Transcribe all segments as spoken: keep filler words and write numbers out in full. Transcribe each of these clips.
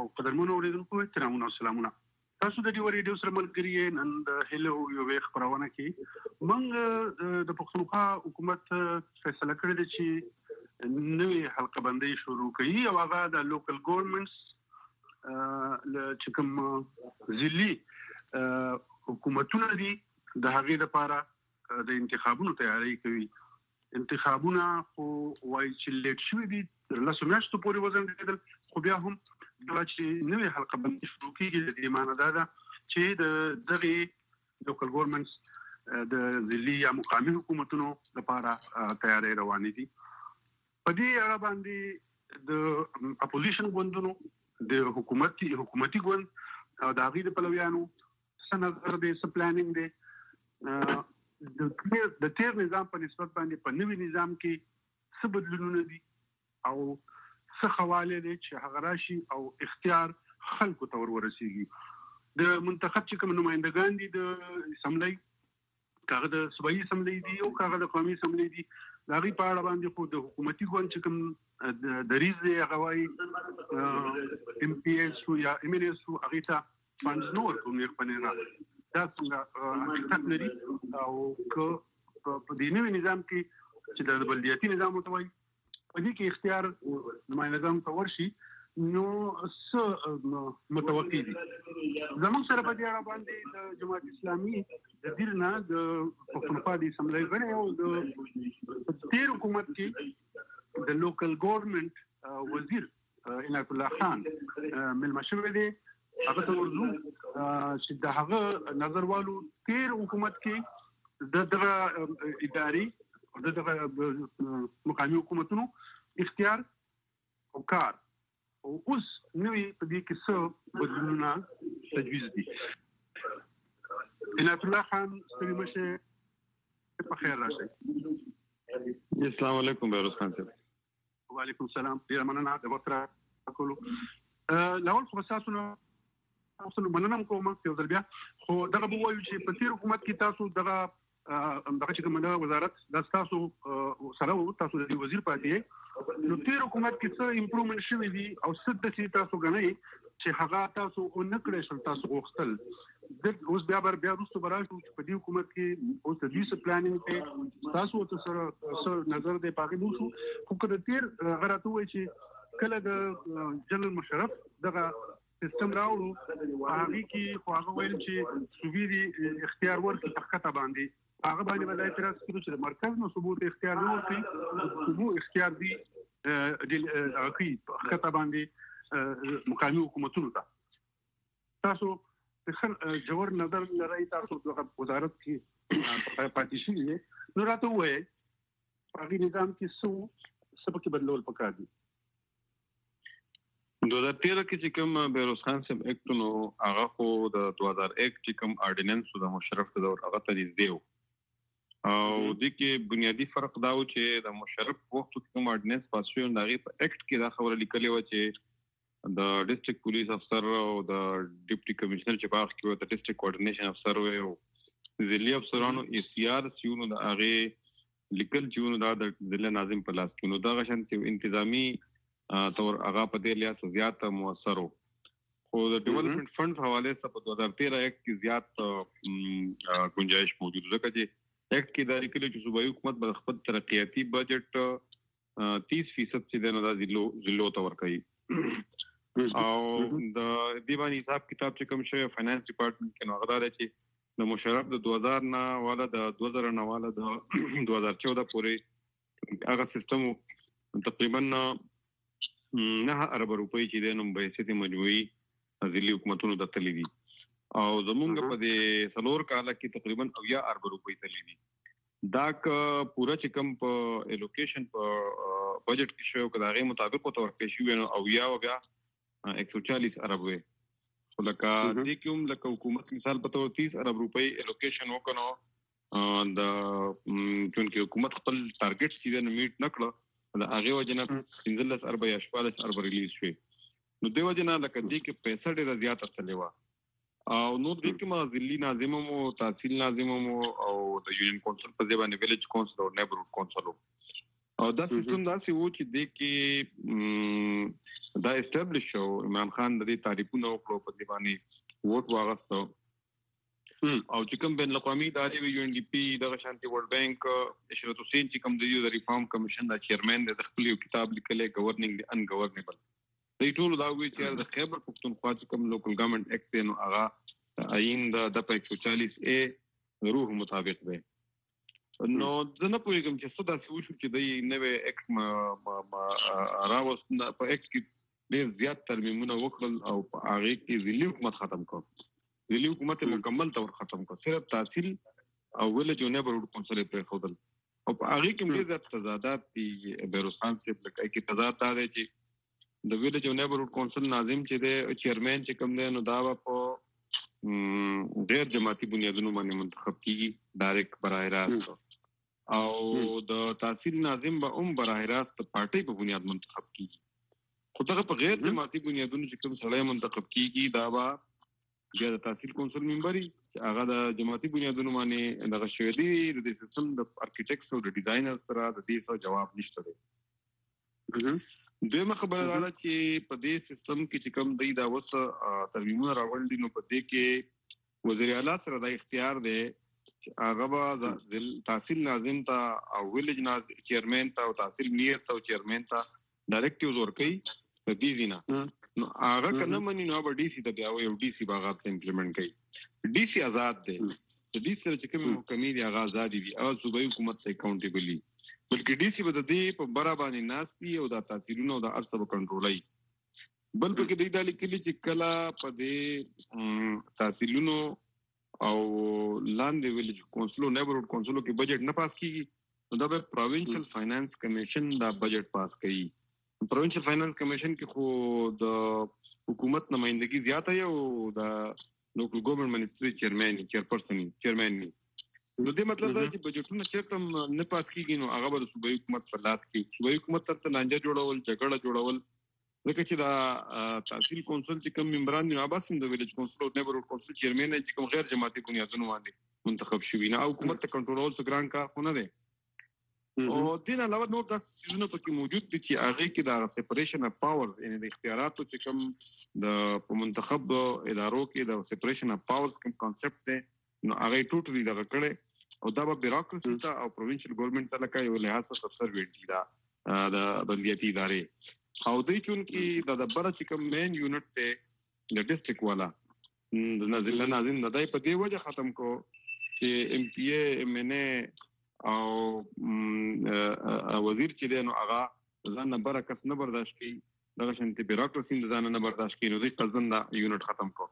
قدرمنو اوریدونکو احترامونه او سلامونه. تاسو د دې ریډیو سره ملګری نن د هلو یو ویخ خبرونه کې موږ د پښتونخوا حکومت فیصله کړې ده چې نوې حلقه بندي شروع کړي او هغه د لوکل ګورنمنټس چې کوم ځلي حکومتونه دي د هغې لپاره د انتخابونو تیاری کوي. انتخابونه خو وایي چې لیټ شوي دي تر لسو میاشتو پورې وځنډېدل، خو بیا هم دا چې نوې حلقه بندي شروع کېږي د دې معنی دا ده چې د دغې لوکل ګورنمنټس د ځلي یا مقامي حکومتونو لپاره تیاری روانې دي. په دې اړه باندې د اپوزیشن ګوندونو د حکومتي حکومتي ګوند او د هغې د پلویانو څه نظر دی، څه پلانینګ دی، د تیر نظام په نسبت باندې په نوي نظام کې څه بدلونونه دي او څه خواله دي چې هغه راشي او اختیار خلکو ته ورورسیږي. د منتخب چې کوم نمائندگان دي د اسمبلی، کاغه د صوبایي اسمبلی دي او کاغه د قومي اسمبلی دي، دا غي په اړه باندې خو د حکومتي ګوند چې کوم دریز دی هغه وايي ام پی اس یا ام ان اس هغه ته فانډز نور کوم نه پنه دا څنګه حقیقت لري او که په دې نوي نظام کې چې د بلدیاتي نظام وتوي په دې کې اختیار نمائندګانو ته ورشي نو څه متوقع دي. زموږ سره په دې اړه باندې د جماعت اسلامي د دیرنا د پښتونخوا د اسمبلی غړي او د تیر حکومت کې د لوکل ګورنمنت وزیر عنایت الله خان ملما شوی دی. هغه ته ورځو چې د هغه نظروالو تیر حکومت کې د دغه اداري او د دغه مقامي حکومتونو اختیار او کار او اوس نوې په دې کې څه بدلونونه تجویز دي. عنایت الله خان ستړي مشه په خیر راشئ. السلام علیکم بیروز خان صاحب. وعلیکم السلام. ډیر مننه د وخت راکولو. لاول خو تاسو نو تاسو مننه کوم یو ځل بیا، خو دغه به وایو چې په تیر حکومت کې تاسو دغه دغه چې کوم د وزارت د تاسو سره تاسو د وزیر پاتې نو تیر حکومت کې څه امپروومنت شوی دي او څه د چې تاسو غنئ چې هغه تاسو اون کړی شل تاسو غوښتل د اوس بیا بر بیا رسو براشو چې په دې حکومت کې اوس د دې پلانینګ ته تاسو ته سره سره نظر دی پاګې وشو. خو کله تیر غراته وای چې کله د جنرال مشرف دغه سیستم راوړو هغه کې خو هغه ویل چې صوبې دي اختیار ورکړي تخته باندې هغه باندې ولای اعتراض کړو چې مرکز نو ثبوت اختیار نه ورکړي، ثبوت اختیار دي د هغه تخته باندې مقامي حکومتونو ته. تاسو د جوړ نظر لري، تاسو د وزارت کې پاتې شئ نو راته وایي هغه نظام کې څه څه کې بدلول پکار دي. دو ہزار تیرہ کې چې کوم بیروز خان صاحب ایکټ نو هغه خو د دو هزار ایک چې کوم آرډیننس د مشرف د دور هغه تجدید دی او د کې بنیادی فرق دا و چې د مشرف وخت کوم آرډیننس پاس شو نو هغه په ایکټ کې دا خبره لیکلې و چې د ډیسټریکټ پولیس افسر او د ډیپټي کمشنر چې باغ کې و د ډیسټریکټ کوارډینیشن افسر و او ځلي افسرانو ای سی آر سیونو د هغه لیکل چې نو د ضلع ناظم په لاس کې نو دا غشن انتظامی تور هغه په دې لحاظ زیات موثر وو. خو د ډیولپمنٹ فنډ حواله سره په دو هزار تیرہ ایکټ کې زیات گنجائش موجود ده چې ایکټ کې دا لیکل چې صوبایي حکومت به خپل ترقیاتی بجټ تیس فیصد چې د نظر ضلعو ضلعو ته ورکړي او د دیوان حساب کتاب چې کوم شوی فینانس ډپارټمنټ کې نو هغه دا چې د مشرف د دو هزار نه والا د دو هزار نه والا د دو هزار چودہ پورې هغه سیستم تقریبا نه ارب روپۍ چې د نوم به سيتي مجموعي ځلي حکومتونو د تللی دي او زمونږ په دې سلور کال کې تقریبا اویا ارب روپۍ تللی دي. دا ک پورا چې کوم په الوکیشن په بجټ کې شو کله هغه مطابق په تور کې شو نو اویا وبیا ایک سو چالیس ارب وي. خو لکه دې کوم لکه حکومت مثال په تور تیس ارب روپۍ الوکیشن وکړو د چونکه حکومت خپل ټارګټ سیده میټ نکړه دا هغه وجنه پنځلس اربع یا شپږ اربع ریلیز شوی نو دیو جنا لکه دې کې پیسې ډېر زیات اصلي وا او نو دې کې ما ضلعي ناظم مو تحصیل ناظم مو او د یونین کونسل په ځای باندې ویلیج کونسل او نیبرهود کونسل او دا سیستم داسې و چې د کې دا اسټابلیش شو. عمران خان د دې تعریفونه وکړو په دې باندې ووټ واغستو او چې کوم بین الاقوامي ادارې وي یو ان ډي پی دغه شانتي ورلد بانک اشرت حسین چې کوم د ریفارم کمیشن د چیرمن د خپل یو کتاب لیکلی گورننګ ان گورنیبل د ټول دا وی چې د خیبر پختونخوا چې کوم لوکل ګورنمنت اکټ نو هغه عین د په ایک سو چالیس اے روح مطابق دی. نو زه نه پوهېږم چې څه داسې وشو چې دی نوی اکټ راوست په اکټ کې ډېر زیات ترمیمونه وکړل او په هغې کې ضلعي حکومت ختم کړ. ضلعي حکومت یې مکمل طور ختم کړ. صرف تحصیل او ویلج او نیبرهوډ کونسل یې پرېښودل او په هغې کې ډېر زیات تضادات دي. بهروز خان صاحب لکه کې تضاد دا دی چې د ویلج او نیبرهوډ کونسل ناظم چې دی چیرمین چې کوم دی نو دا به په غیر جماعتي بنیادونو باندې منتخب کېږي ډایرکټ براه راست او د تحصیل ناظم به هم براه راست د پارټۍ په بنیاد منتخب کېږي. خو دغه په غیر جماعتي بنیادونو چې کوم سړی منتخب کېږي دا به بیا د تحصیل کونسل ممبر وي چې هغه د جماعتي بنیادونو باندې دغه شوی دی. د دې سیستم د ارکیټیکټس او د ډیزاینر سره د دې څه جواب نشته دی. دویمه خبره دا ده چې په دې سیستم کې چې کوم دی دا اوس ترمیمونه راوړل دي نو په دې کې وزیر اعلی سره دا اختیار دی چې هغه به د تحصیل ناظم ته او ویلج چیرمین ته او تحصیل میر ته او چیرمین ته ډایرکټیوز ورکوي په دې ځینه. نو هغه که نه مني نو به ډي سي ته بیا وایي او ډي سي به هغه ته امپلیمنټ کوي. ډي سي آزاد دی. د ډي سي سره چې کومې محکمې دي هغه ازادې دي. هغه صوبایي حکومت ته اکاونټیبل وي بلکې ډي سي به د دې په بره باندې ناست وي او دا تحصیلونه او دا هر څه به کنټرولوي. بل پکې دوی دا لیکلي چې کله په دې تحصیلونو او لاندې ویلج کونسلو نیبرهوډ کونسلو کې بجټ نه پاس کیږي نو دا به پروینشل فاینانس کمیشن دا بجټ پاس کوي. پروینشل فاینانس کمیشن کې خو د حکومت نمائندګي زیاته یو د لوکل ګورنمنت منسټري چیرمن چیرپرسن چیرمن ني. نو دې مطلب دا چې بجټونه چیرته نه پاس کیږي نو هغه به د صوبایي حکومت په لاس کې صوبایي حکومت ته لانجه جوړول جګړه جوړول ځکه چې دا تحصیل کونسل چې کوم ممبران دي هغه هم د ویلج کونسل او نیبرهوډ کونسل چیرمن چې کوم غیر جماعتي بنیادونو باندې منتخب شوي نه او حکومت ته کنټرول څه ګران کار خو نه دی. او دې نه علاوه نور داسې څیزونه پکې موجود دي چې هغې کې د سپریشن اف پاورز یعنې د اختیاراتو چې کوم د په منتخب ادارو کې د سپریشن اف پاورز کوم کانسپټ دی نو هغه یې ټوټلي دغه کړی او دا به بیروکراسي ته او پروینشل ګورنمنټ ته لکه یو لحاظ څخه سبسرویټ دي دا د بلدیاتي ادارې. او دوی چونکې د دبره چې کوم مین یونټ دی د ډسټرکټ والا د نازله ناظم د دی په دې وجه ختم کو چې ایم پی اے ایم این اے او وزیر چې دی نو هغه ځان نه بره کس نه برداشت کوي دغه شانتې بیروکراسي د ځان نه برداشت کوي نو دوی قصدن دا یونټ ختم کو.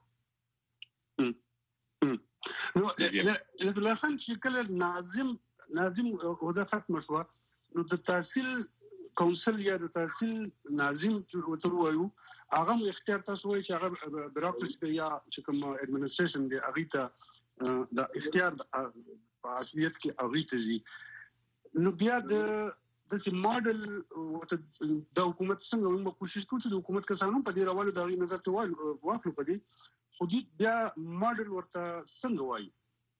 نو عزت الله خان چې کله ناظم ناظم عہده ختمه شوه نو د تحصیل کونسل یا د تحصیل ناظم ورته وایو هغه هم اختیار تاسو وایي چې هغه بیروکراسي یا چې کوم اډمنسټریشن دی هغې ته د اختیار په اصلیت کې هغې ته ځي. نو بیا د داسې ماډل د حکومت څنګه موږ به کوشش کوو چې د حکومت کسان هم په دې راوالو د هغې نظر ته واخلو په دې خو دوی بیا ماډل ورته څنګه وایي.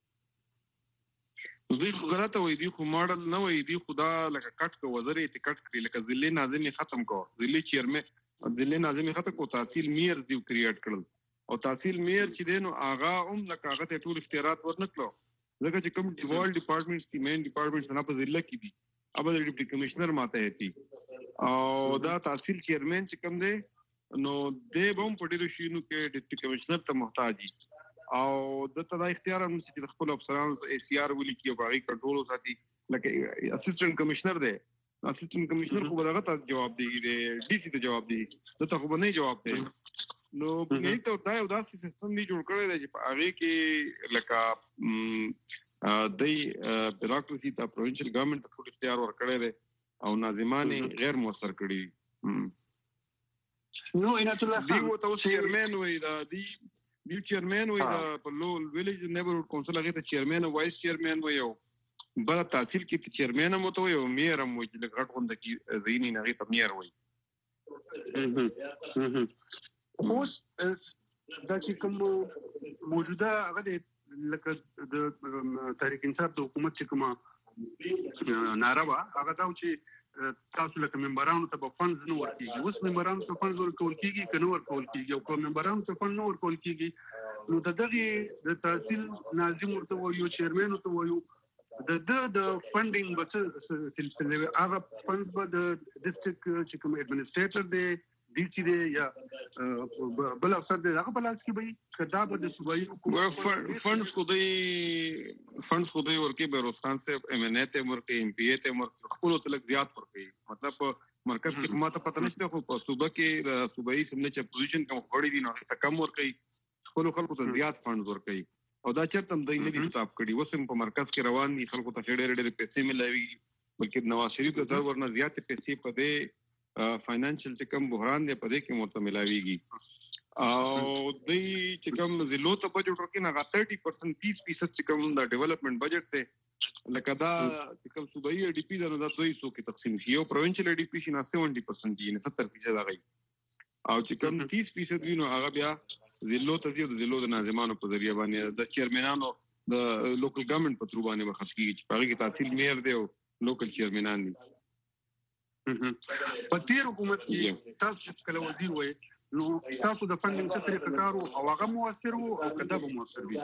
دوی خو غلطه وایي دوی خو ماډل نه وایي دوی خو دا لکه کټ که وزر یې کټ کړي لکه ضلعي ناظم یې ختم کړو ضلعي چیرمن ضلعي ناظم یې ختم کړو تحصیل میر دوی کریټ کړل او تحصیل میر چې دی نو هغه هم لکه هغه ته ټول اختیارات ورنه کړو ځکه چې کوم ډیوالډ ډپارټمنټس دي مین ډپارټمنټس نه په ضلع کې دي अब د ډیپټي کمشنر ماته هتی او دا تحصیل چیرمن چې کوم دی نو د بوم په ډیرو شینو کې ډیپټي کمشنر ته محتاج دي او د ته دا اختیار هم چې خپل افسرانو ای سی آر ولي کې باغی کنټرول وساتي لکه اسسټنټ کمشنر دی اسسټنټ کمشنر خو دغه ته جواب دی ډي سی ته جواب دی د ته خو نه جواب دی نو نه ته دا یو داسې سیستم دی جوړ کړی دی چې په هغه کې لکه د بیروکراسي ته پروینشل ګورنمنت ته ټول اختیار ورکړی دی او ناظمان غیر موثر کړي. نو عنایت الله خان دی وته چیرمن وي دا دی دی چیرمن وي دا په لو ویلیج نیبرهوډ کونسل هغه ته چیرمن او وایس چیرمن وي او بل تحصیل کې چیرمن هم وته وي او میر هم وي چې غټ غونډه کې زینې نه غي ته میر وي. اوس دا چې کوم موجوده هغه لکه د تحریک انصاف د حکومت چې کومه ناره وه هغه دا و چې تاسو لکه ممبرانو ته به فنډز نه ورکیږي. اوس ممبرانو ته فنډز ورکول کیږي که نه ورکول کیږي؟ او که ممبرانو ته فنډ نه ورکول کیږي نو د دغه د تحصیل ناظم ورته وایو، چیرمن ورته وایو، د د د فنډینګ به څه سلسله هغه فنډ به د ډیسټریکټ چې کوم اډمنسټریټر دی ډي سي دی یا بل افسر دی هغه په لاس کې به کدا به د صوبایي حکومت فنډز خو دی فنډز خو دی ورکی بیروز خان صاحب ایم ان اے ته ورکی ایم پی اے ته ورکی خپل تلک زیات ورکی. مطلب مرکز کې ماته پته نشته خو په صوبه کې صوبایي سمنه چې پوزیشن کوم غوړی دي نو ته کم ورکی، خپل خلکو ته زیات فنډز ورکی او دا چرته هم دای نه دي حساب کړي. وسم په مرکز کې روان دي، خلکو ته ډېر ډېر پیسې ملوي، بلکې نواز شریف د ورنه زیات پیسې په دې فاینانشل چې کوم بحران دی په دې کې مرته ملاويږي. او د چې کوم زلو ته بجټ ورکې نه thirty percent تیس فیصد چې کوم د ډیولپمنٹ بجټ ته لکه دا چې کوم صوبایي ای ډي پی دا نو دا دوه سو کې تقسیم شي او پروینشل ای ډي پی شي نه seventy percent دي نه ستر فیصد هغه او چې کوم تیس فیصد وینو هغه بیا زلو ته دی د زلو د ناظمانو په ذریعہ باندې د چیرمنانو د لوکل ګورنمنت په تر باندې بخښيږي چې هغه کې تحصیل میر دی او لوکل چیرمنان دي. په تیر حکومت کې تاسو کله وزیر وای نو تاسو د فنډینګ څخه طریقه کارو او هغه موثر وو او کدا به موثر وي؟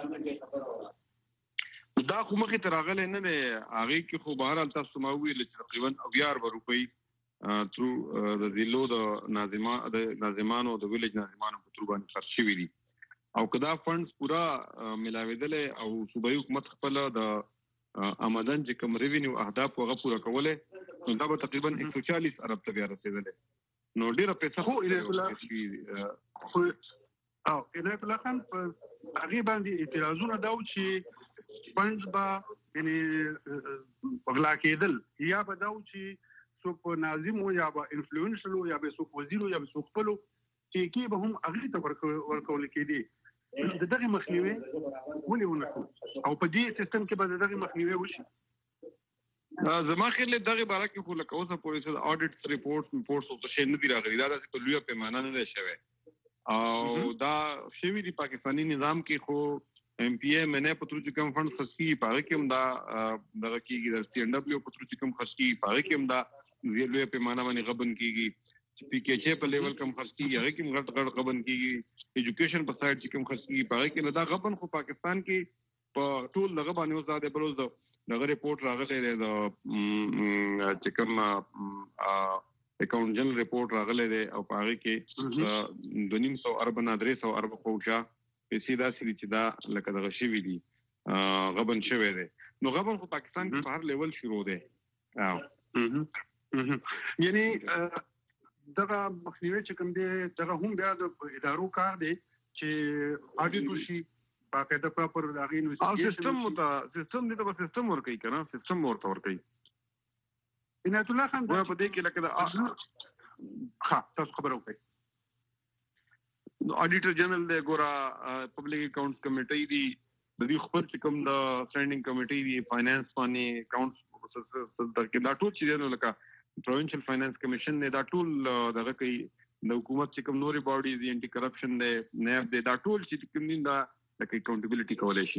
دا خو مخې ته راغلی نه دی، هغې کې خو بهرحال تاسو ما وویل چې تقریبا اویار به روپۍ ترو د ضلعو د ناظما د ناظمانو د ویلیج ناظمانو په تر باندې خرڅ شوي دي او که دا فنډز پوره ملاوېدلی او صوبایي حکومت خپله د آمدن چې کوم ریوینیو اهداف هغه پوره کولی نو دا به تقریبا ایک سو چالیس ارب ته بیا رسېدلی نو ډېره پیسه خو خو او عنایت الله خان په هغې باندې اعتراضونه دا و چې فنډز به یعنې غلا کېدل یا به دا و چې څوک ناظم و یا به انفلوئنشل و یا به څوک وزیر و یا به څوک خپل و چې کې به هم هغې ته ورکول کېدې. د دغه مخنیوي ولې ونه کړو او په دې سیستم کې به د دغه مخنیوي وشي؟ زما خیال دی دغه باره کې خو لکه اوسه پورې څه اډیټ ریپورټ ریپورټس او څه شی نه دي راغلي، دا داسې په لویه پیمانه نه دی شوی او دا شوي دي پاکستاني نظام کې خو ایم پی اے ایم این اے په تر چې کوم فنډ خرڅ کېږي په هغه کې هم دا دغه کېږي د سی این ډبلیو په تر چې کوم خرڅ کېږي په هغه کې هم دا لویه پیمانه باندې غبن کېږي. پی کے چھ په لیول کم خرڅ کېږي هغه کې هم غټ غټ غبن کېږي. ایجوکیشن په سایډ چې کوم خرڅ کېږي په هغه کې دا غبن خو پاکستان کې په ټول دغه باندې اوس دا دی بل اوس د دغه ریپورټ راغلی دی د چې کوم اکاونټ جنرال ریپورټ راغلی دی او په هغې کې دوه نیم سو ارب نه درې سو ارب خوشا پیسې داسې دي چې دا لکه دغه شوي دي غبن شوی دی. نو غبن خو پاکستان کې په هر لیول شروع دی. یعنې دغه مخنیوي چې کوم دی دغه هم بیا د ادارو کار دی چې اډیټ وشي باقاعده پراپر هغې انویسټیګیشن سیستم ورته سیستم دې ته به سیستم ورکوي که نه سیستم ورته ورکوي. عنایت الله خان په دې کې لکه د ښه تاسو خبره وکړئ. اډیټر جنرال دی ګوره پبلک اکاونټس کمیټۍ دي د دوی خپل چې کوم د سټینډینګ کمیټۍ دي فاینانس باندې اکاونټس دا ټول چې دی نو لکه پروینشل فاینانس کمیشن دی دا ټول دغه کوي د حکومت چې کوم نورې باډیز دي انټي کرپشن دی نیب دی دا ټول چې کوم دي دا لکه اکاونټیبلټي کولی شي.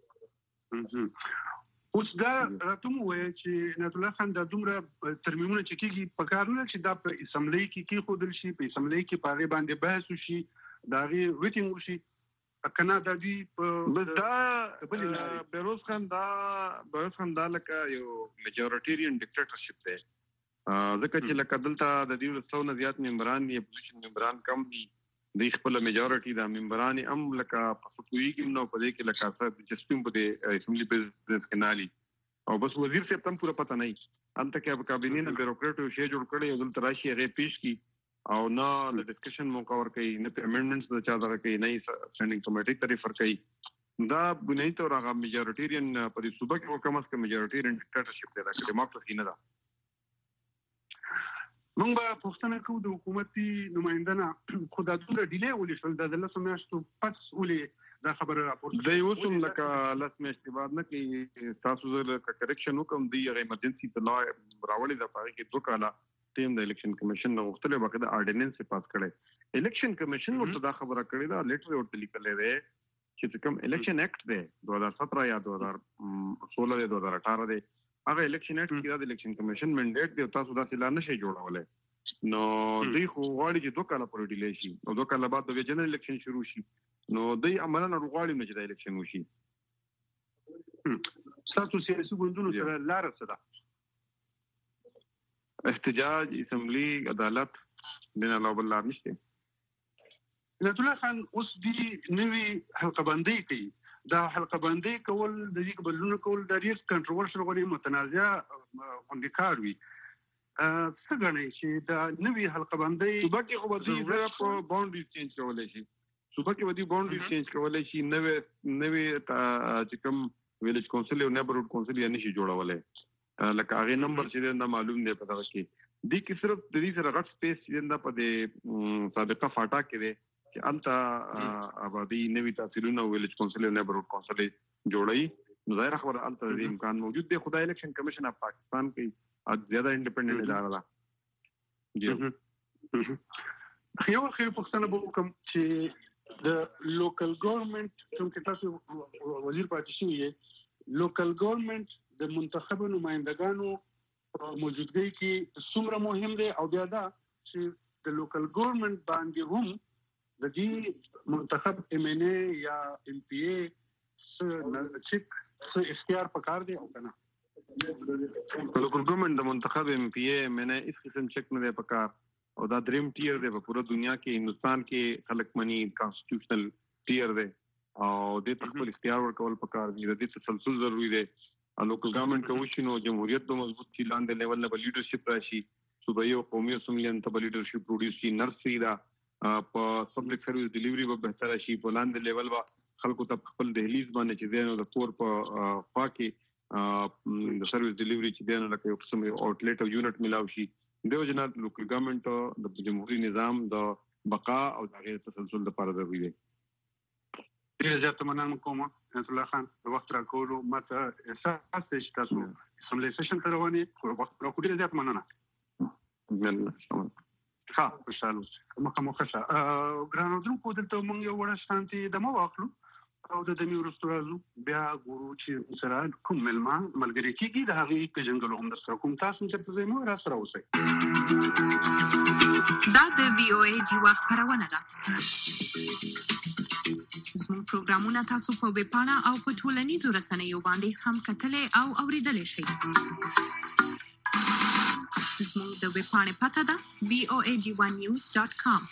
اوس دا راته مو ووایه چې عنایت الله خان دا دومره ترمیمونه چې کېږي په کار نه چې دا په اسمبلۍ کې کېښودل شي، په اسمبلۍ کې په هغې باندې بحث وشي، د هغې ویټینګ وشي که نه دا دوی په دا بیروز خان دا بیروز خان دا لکه یو میجورټیرین ډیکټیټرشپ دی ځکه چې لکه دلته د دې څو نه زیات ممبران دي اپوزیشن ممبران کم دي د خپل میجورټي دا ممبران هم لکه په فتوی کې نو په دې کې لکه څه دلچسپي په دې اسمبلی پریزیډنټ کې نالي او بس وزیر صاحب تم پورا پته نه انته کې په کابینې نه بیروکریټ شی جوړ کړي او دلته راشي هغه پیش کی او نه د ډسکشن موقع ور کوي نه امندمنټس د چا دغه کوي نه سټینډینګ کمیټې ته ریفر کوي. دا بنیادی تور هغه میجورټیرین په دې صوبه کې حکومت کې میجورټیرین ډیکټیټرشپ دی دا ډیموکراسي نه ده. موږ به پوښتنه کوو د حکومتي نماینده نه خو دا دومره ډیلی ولې شول دا د لسو میاشتو پس ولې دا خبره راپورته دی اوس هم لکه لس میاشتې بعد نه کوي تاسو زه لکه کرکشن وکړم دوی هغه ایمرجنسي ته لا راوړې ده په هغې کې دوه کاله ټیم د الیکشن کمیشن نه غوښتلی باقي د آرډیننس یې پاس کړی الیکشن کمیشن ورته دا خبره کړې ده لیټر یې ورته لیکلی دی چې کوم الیکشن ایکټ دی دو هزار سترہ یا دو هزار سولہ دی دو هزار اٹھارہ دی هغه الیکشن اکټ کې د الیکشن کمیشن منډیټ دی تاسو دا سلا نشي جوړولای نو دوی خو غواړي چې دوه کاله پورې ډیلی شي او دوه کاله بعد د جنرال الیکشن شروع شي نو دوی عملاً غواړي چې د الیکشن وشي. تاسو سیاسي ګوندونو سره لار څه ده؟ احتجاج، اسمبلی، عدالت دین الله بلار نشته. نعمت الله خان اوس دی نوې حلقه بندي کوي. دا حلقه بندي کول د دې قبلونه کول د ډیر کنټروورشل غوړي متنازع غونډې کار وي. څه غنئ چې دا نوې حلقه بندي صوبه کې خو به دوی په باونډري چینج کولای شي. صوبه کې به دوی باونډري چینج کولای شي. نوې نوې چې کوم ویلیج کونسل او نیبرهوډ کونسل یې نشي جوړولای. لکه هغه نمبر چې دا معلوم دی په دغه کې دې کې صرف د دې سره غټ سپیس چې دا په دې سابقه فاټا کې دی چې انتا آبادی نوې تحصیلونه ویلیج کونسل او نیبرهوډ کونسل جوړي نو ظاهر خبره انتا د امکان موجود دی. خدای الیکشن کمیشن اف پاکستان کې زیاده انډیپندنٹ اداره ده. جی خو خیر پښتنه به کوم چې د لوکل ګورنمنت کوم کې تاسو وزیر پاتې شوی یې لوکل ګورنمنت د منتخب نمائندګانو موجودګۍ کې څومره مهم دی او بیا دا چې د لوکل ګورنمنت باندې هم د دې منتخب ایم ان ای یا ام پی ای چې څه اختیار پکار دی او کنه لوکل ګورنمنت د منتخب ایم پی ای ایم ان ای اس قسم چک نه دی پکار او دا دریم ټیر دی په پوره دنیا کې هندستان کې خلک منی کانسټیټیوشنل ټیر دی او د خپل اختیار ورکول پکار دی. د دې تسلسل ضروری دی. لوکل ګورنمنت کوشش نو جمهوریت د مضبوط کی لاندې لیول نه لیډرشپ راشي صوبایي او قومي اسمبلی ته لیډرشپ پروډوس شي نرسي دا په پبلک سرویس ډیلیوري به بهتر شي په لاندې لیول با خلکو ته خپل دهلیز باندې چې دینو د کور په خوا کې د سرویس ډیلیوري چې دینو لکه یو قسم آوټلیټ او یونټ ملاو شي. دیو جنات لوکل ګورنمنت د جمهوریت نظام د بقا او د غیر تسلسل لپاره ضروري دی. ډیر زیات مننه کوم نعمت الله خان د وخت راکولو ماته احساس دی چې تاسو اسمبلی سیشن ته روانې وخت راکړو. ډیر زیات مننه. مننه. ها خوشاله مخه مخه ګرانو درو کو دلته مونږ یو وړ شانتي د مو واخلو او د دمي ورستو راځو بیا ګورو چې سره کوم ملما ملګری کیږي د هغه په جنګلو هم در سره کوم تاسو چې په زمو را سره اوسئ. دا د وی او ای جوا خبرونه ده. زموږ پروګرامونه تاسو په ویب پاڼه او په ټولنیزو رسنیو باندې هم کتلای او اوریدلای شئ. زموږ د ویب پاڼې پته ده وی او ای جی ون نیوز ډاټ کام.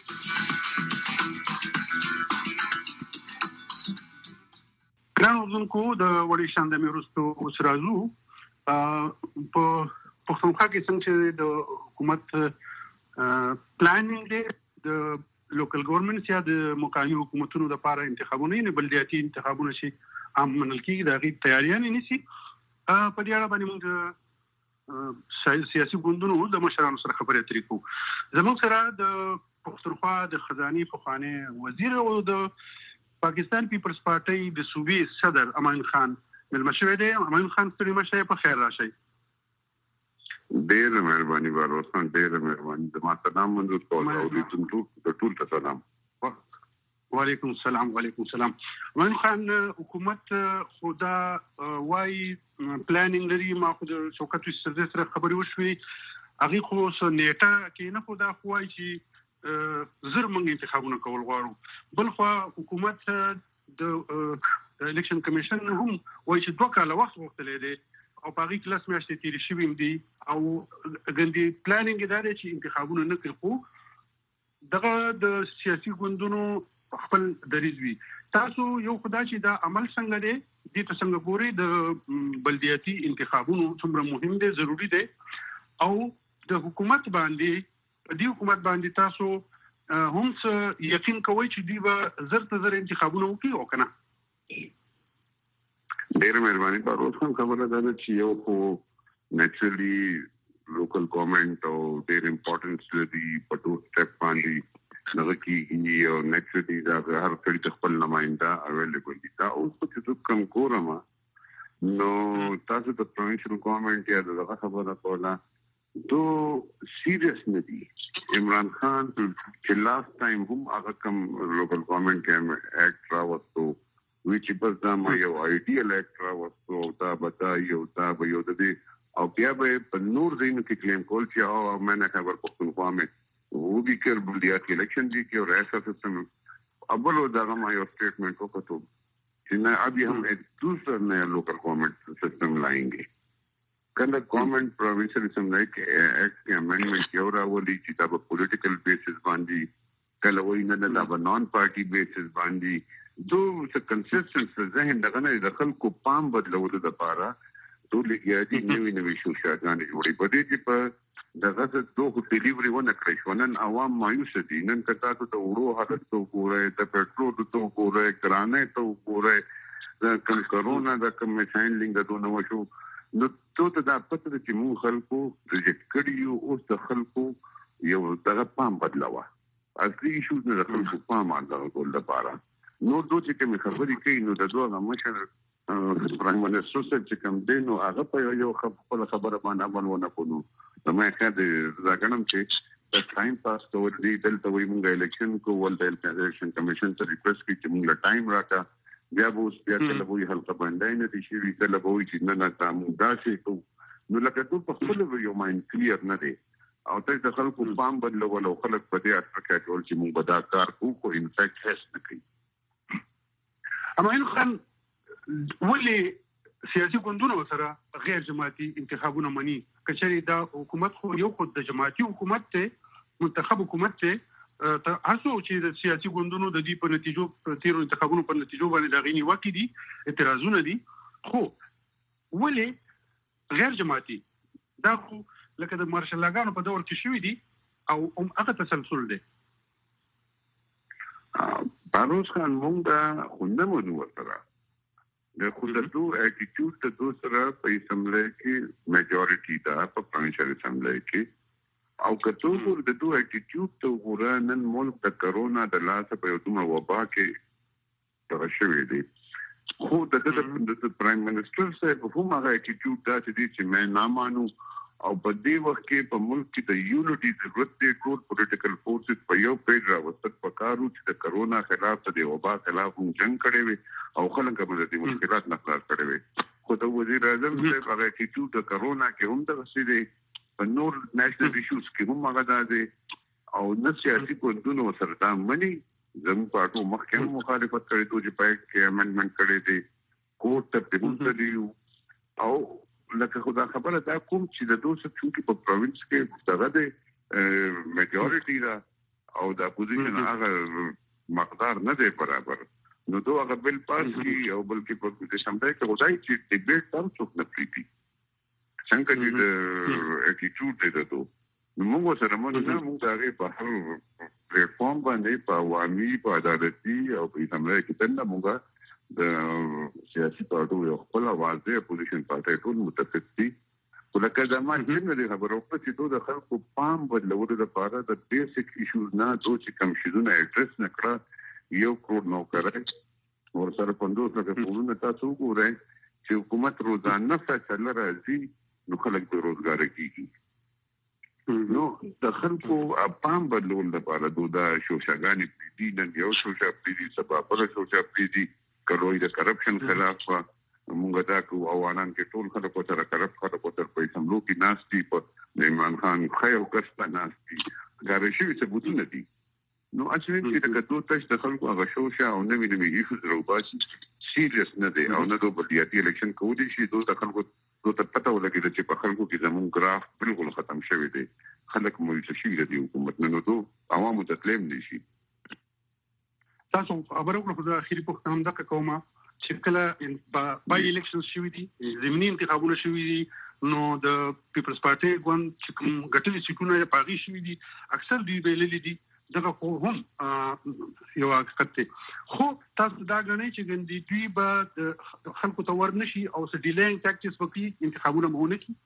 ګرانو ځونکو د وړي شاند مې ورستو اوس راځو په پښتونخوا کې څنګه چې د حکومت پلانینګ دی د لوکل ګورنمنت یا د مقامي حکومتونو لپاره انتخابونه نه بلدیاتي انتخابونه شي عام منل کېږي د غي تیاریان نيسي په دې اړه باندې موږ سیاسي ګوندونو د مشرانو سره خبرې اترې کوو. زموږ سره د پښتونخوا د خزاني پخوانی وزیر او د پاکستان پیپلز پارټي د صوبې صدر امان خان ملمشوي دی. امان خان ستړي مشه په خیر راشي. ډېر مهرباني باروسان ډېر مهرباني زما سلام منظور کول او دې ټول ټول ته سلام. وعلیکم السلام. وعلیکم السلام. امان خان حکومت خدا وايي پلانینګ لري ما خو د شوکت سره خبرې وشوي هغه خو نیټه کې نه خدا خوای چې زر موږ انتخابونه کول غواړو. بل خو حکومت د الیکشن کمیشن هم وایي چې دوه کاله وخت وغوښتلی دی او په هغې کې لس میاشتې تېرې شوي دي او ګندې پلانینګ یې دا دی چې انتخابونه نه کوي. خو دغه د سیاسي ګوندونو خپل دریځ وي. تاسو یو خدا چې دا عمل څنګه دی دې ته څنګه ګورئ د بلدیاتي انتخابونو څومره مهم دی ضروری دی او د حکومت باندې دې حکومت باندې تاسو هم څه یقین کوئ چې دوی به زر ته زر انتخابونه وکړي او کنه؟ ډېر مهرباني باروسان خبره ده چې یو خو نیچرلی لوکل ګورنمنت او ډېر امپورټنس لري په ټول سټپ باندې هغه کېږي او نیچرلی دا هر کړي خپل نمائنده اویلیبل دي. دا اوس چې څه کم کورم نو تاسو د پروینشل ګورنمنت یا دغه خبره کوله تو سیریس نه دي. عمران خان چې لاست ټایم هم هغه کم لوکل ګورنمنت کې اکټ راوستو which بس دا ما یو ایډیال اکټ راوستو دا بتا یو دا به یو د او بیا به په نور دینو کې کلیم کول چې او معنی خبر پښتونخوا مې وو بھی کر بلدیات الیکشن دی کې اور ایسا سسٹم ابل دغه ما یو سټیټمنٹ وکړو چې نه ابي هم دوسر نیا لوکل گورنمنٹ سسٹم لائیں کله گورنمنٹ پروینشل اسمبلی کې ایکټ کې امندمنت یو راولي چې دا په پولیټیکل بیسس باندې کله وای نه دا په نان پارټي بیسس باندې دو څه کنسیسټنس ذهن دغه نه د خلکو پام بدلولو لپاره ټول یادي نوې نوې شوشاګانې جوړې په دې چې په دغه څه دوه ډیلیوري ونه کړی شو نن عوام مایوس دي نن کته ته وړو حالت ته وګورئ د پېټرول ته وګورئ ګرانې ته وګورئ د کم کرونا د کم هینډلینګ د دونه وشو نو ته دا پته چې موږ خلکو ریجکټ کړیو اوس د خلکو یو دغه پام بدلاوه اصلي ایشوز نه د خلکو پام اندازه کول لپاره نو دوی چې کوم خبرې کوي نو د دوه مشر پرایم منسټر چې کوم دی نو هغه په یو خپل خبره باندې باندې کوو نو ما کړه دا غنم چې د ټایم پاس کول دی دلته وي موږ الیکشن کول د الیکشن کمیشن ته ریکوست کوي چې موږ ټایم راکړه بیا به اوس بیا کله وي حلقه باندې نه دي شي کله به وي چې نه نه تاسو دا شي نو لکه ټول په خپل یو مایند کلیر نه دی او ته د خلکو پام بدلول او خلک په دې اړه فکر کول چې موږ به دا کار کوو خو انفیکټ هیڅ نه کوي اما ان خان ولې سیاسي ګوندونه سره غیر جماعتي انتخابونه مني کچري دا حکومت خو یو خود د جماعتي حکومت ته منتخب حکومت ته تاسو چې د سیاسي ګوندونو د دې په نتیجو تیرو انتخابونو په نتیجو باندې داغینی وکړي دي اعتراضونه دي خو ولې غیر جماعتي دا خو لکه د مارشال لاګانو په دور کې شوې دي او هم هغه تسلسل دی باروس خان مونږ دا خوندمو نو سره د خودتو اټیټیوډ ته دوه سره په اسمبلی کې میجورټي دا په پرنشل اسمبلی کې او کته ور د دوه اټیټیوډ ته ور نن ملک د کرونا د لاسه په یو دومره وبا کې ترشوي دي خو د د پرایم منسټر صاحب په کومه اټیټیوډ دا چې مې نه مانو او په دې وخت کې په ملک کې د یونټي ضرورت دی ټول پولیټیکل فورسز په یو پیډ راوستل پکارو چې د کرونا خلاف د وبا خلاف هم جنگ کړي وي او خلک هم د دې مشکلات نه خلاص کړي وي خو د وزیر اعظم صاحب هغه اټیټیوډ د کرونا کې هم د رسیدي په نور نېشنل ایشوز کې هم هغه دی او نه سیاسي ګوندونو سره دا مني زموږ پارټو مخکې مخالفت کړې دوی چې پای کې امندمنت کړي دي کوټ ته په دې او لکه خدا خبره دا کوم چې د دوه څخه په پروینس کې دغه د میجورټي دا او د اپوزیشن هغه مقدار نه دی برابر نو دوه هغه بل پاس کی او بلکې په دې سمته کې وځي چې ډیبیټ تر څوک نه پریږي څنګه چې د اټیټیوډ دی ته نو موږ سره موږ نه موږ هغه په هر پلیټفارم باندې په عوامي په عدالتي او په سمره کې څنګه موږ د سیاسي پارټو یو خپل आवाज دی اپوزیشن پارټي ټول متفق دي ولکه دا ما چې نه خبرو په چې د خلکو پام بدلولو لپاره د بیسیک ایشوز نه دوه چې کم شیدونه اډریس نکړه یو کروڑ نو کړی ور سره پندوس لکه پورونه تاسو ګورئ چې حکومت روزانه فیصله راځي نو خلک به روزګار کیږي نو د خلکو پام بدلول لپاره دوه شوشاګانی دي نن یو شوشا پیډي سبا پر شوشا پیډي کروي د کرپشن خلاف موږ دا کو اوانان کې ټول خلک سره کرپ خلک سره په سملو کې ناشتي په عمران خان خیو کسته ناشتي غارشي ثبوتونه دي نو اصلي چې د دوه تش د خلکو هغه شوشا او نوې نوې ایشوز راوباسي سیریس نه دي او نه د بلدیاتي الیکشن کولی شي دوه خلکو دوه پته ولګي چې په خلکو کې زمون ګراف بالکل ختم شوی دی خلک مو چې شي د حکومت نه نو دوه عوامو ته تلم نشي تاسو خبرو کړو د اخیری پوښتنه هم دغه کومه چې کله بای الیکشن شوی دي زمینی انتخابونه شوی دي نو د پیپلز پارټي ګوند چې کوم غټلي سیټونه یې پاغي شوی دي اکثر دوی ویلي دي دغه خو هم یو حقیقت دی خو تاسو دا غنئ چې ګندې دوی به خلکو ته ورنشي او څه ډیلیینګ ټاکټکس وکړي انتخابونه مونه کی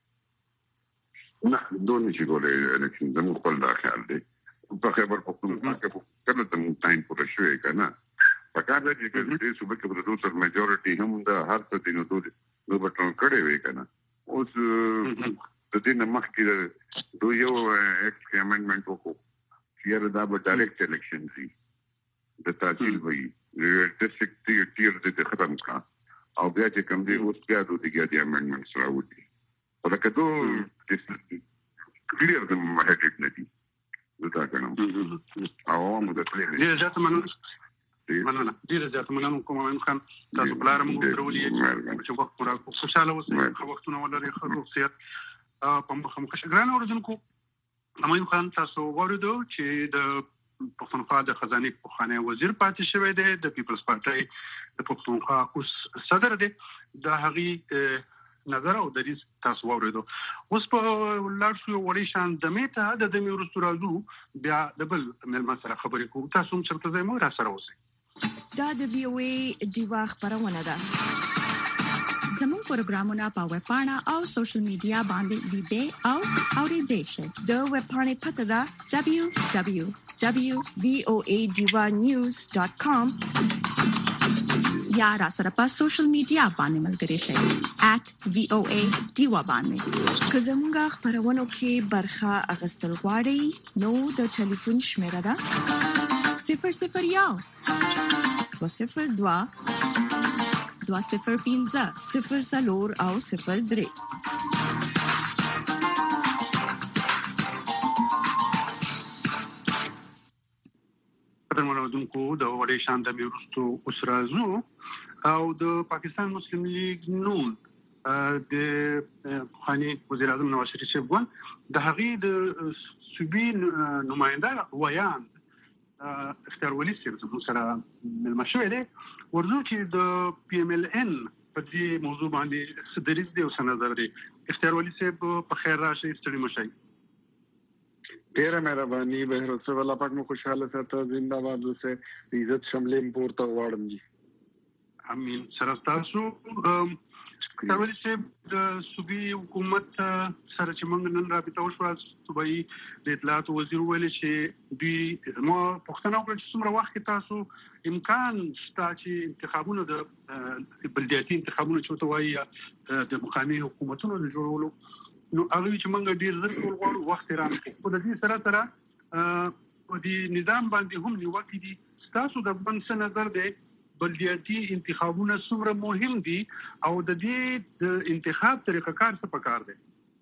نه دوه نشي کولای الیکشن زموږ خپل دا خیال دی په خبر پښتونخوا کې کله ته ټایم پوره شوی کنه په کار دی چې د دې صوبې کې د دوسر میجورټي هم د هر څه دینو دوه دوه بټن کړي وي کنه اوس د دې نه مخکې دوه یو ایکټ امندمنت وکړو چې دا به ډایرکټ الیکشن شي د تحصیل وي ډیسټریکټ ټیر دې ختم کړه او بیا چې کوم دی اوس بیا دوه دغه امندمنت راوړي ولکه دوه کلیر د هډټ نه دي دا کنه عوام د کلیر ډیر ځات مننه مننه ډیر ځات مننه کوم امین خان تاسو بلاره موږ درولې چې وخت پورا خوشاله اوسئ وختونه ولري خصوصیت په مخه مخه ګران اوردونکو امین خان تاسو ورته چې د پښتونخوا د خزانه پوخانه وزیر پاتې شوی دی د پیپلز پارټي د پښتونخوا اوس صدر دی د هغه نظر او د دې تاسو ورته اوس په لاړ شو وړي شان د میته د دمي ورستو راځو بیا د بل مل سره خبرې کوو تاسو هم چرته زمو را سره اوسئ دا د وی او ای دیوا خبرونه ده زموږ پروګرامونه په ویب پاڼه او سوشل میډیا باندې لیدئ او اورئ شئ د ویب پاڼې پته ده دبليو دبليو دبليو ډاٹ وی او ای دیوا نیوز ډاٹ کام یا را سره په سوشل میډیا باندې ملګری شئ ایٹ وی او ای دیوا باندې که زموږ خبرونه کې برخه اغستل غواړئ نو د ټلیفون شمیره ده صفر صفر یو دو صفر دوا دوا صفر پینزه صفر سلور او صفر درې پرمانودونکو د وړي شان د میرستو اسرازو او د پاکستان مسلم لیگ نون د خاني وزیر اعظم نواز شریف افغان د هغې د صوبي نماینده ویان اختیار ولی سره زموږ سره مشوره دی ورزو چې د پی ام ال ان په دې موضوع باندې صدریز دی او سنظر دی اختیار ولی سره په خیر راشي ستړي مشي ډیره مهرباني بهر څه ولا پاک مو خوشاله ساته زنده باد اوسه عزت شملې پورته واړم جی امين سره تاسو اختیار ولی سره د صوبي حکومت سره چې موږ نن رابطه وشو صوبایي د اطلاعات وزیر ویل چې دوی مو پښتنو پر څومره وخت کې تاسو امکان شته چې انتخابونه د بلدیاتي انتخابونه چې توایي د مقامي حکومتونو د جوړولو نو هغه چې موږ ډیر زر کول غواړو وخت راځي په دې سره سره په دې نظام باندې هم نیوکې دي تاسو د بنس نظر دی بلدیاتي انتخابونه څومره مهم دي او د دې د انتخاب طریقه کار څه پکار دی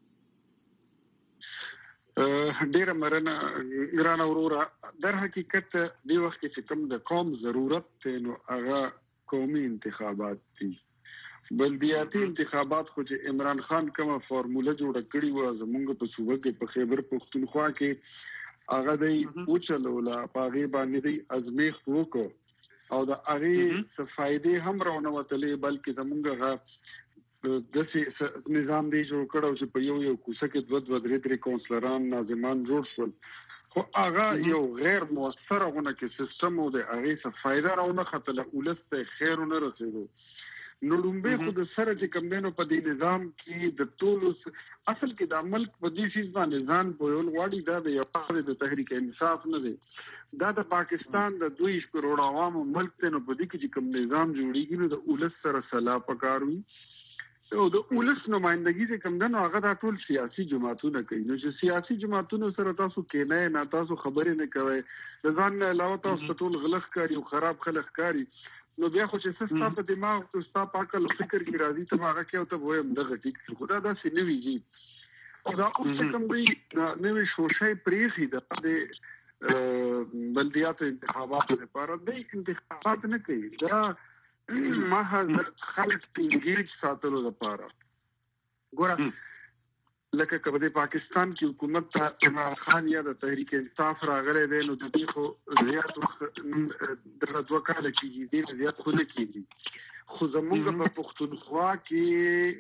ډیره مرنه ګران اورورا در حقیقت دی وخت چې کوم د قوم ضرورت نو هغه قومي انتخابات دي بلدیاتي انتخابات خو چې عمران خان کومه فارموله جوړه کړې و زمونږ په صوبه کې په خیبر پختونخوا کې هغه دی او چلولا پاغي باندې دی ازمیخ وکړو او د هغه څه فائدې هم راونه وتلې بلکې زمونږ غا د سي نظام دی جوړ کړو چې په یو یو کوڅه کې دوه دوه درې درې کونسلران ناظمان جوړ شول خو هغه یو غیر موثر غونه کې سیستم او د هغه څه فائدہ راونه خپل ولسته خیرونه رسېدو نو لومبه خو د سره چې کم دینو په دې نظام کې د ټولو اصل کې د ملک په دې شي باندې ځان په یو وړي دا د یو د تحریک انصاف نه دی دا د پاکستان د دوی کروڑ عوامو ملک ته نو په دې کې چې کوم نظام جوړیږي نو د اولس سره صلاح پکاروي او د اولس نمائندګي چې کوم دنو هغه د ټول سیاسي جماعتونو کوي نو چې سیاسي جماعتونو سره تاسو کې نه نه تاسو خبرې نه کوي د ځان نه علاوه تاسو ټول غلط کاری او خراب خلک کاری نو بیا خو چې سستا په دماغ او سستا په عقل فکر کې راځي ته هغه کې او ته وایم دغه ټیک خدا دا سینوي جی او دا اوس کوم دی نوې شوشای پریخي د بلدیاتو انتخاباتو لپاره د انتخابات نه کوي دا ما خلک انګیج ساتلو لپاره ګوره لکه کبه د پاکستان کې حکومت ته عمران خان یا د تحریک انصاف راغلی دی نو د دې خو زیات د دوه کاله کېږي دی زیات خو نه کېږي خو زمونږ په پښتونخوا کې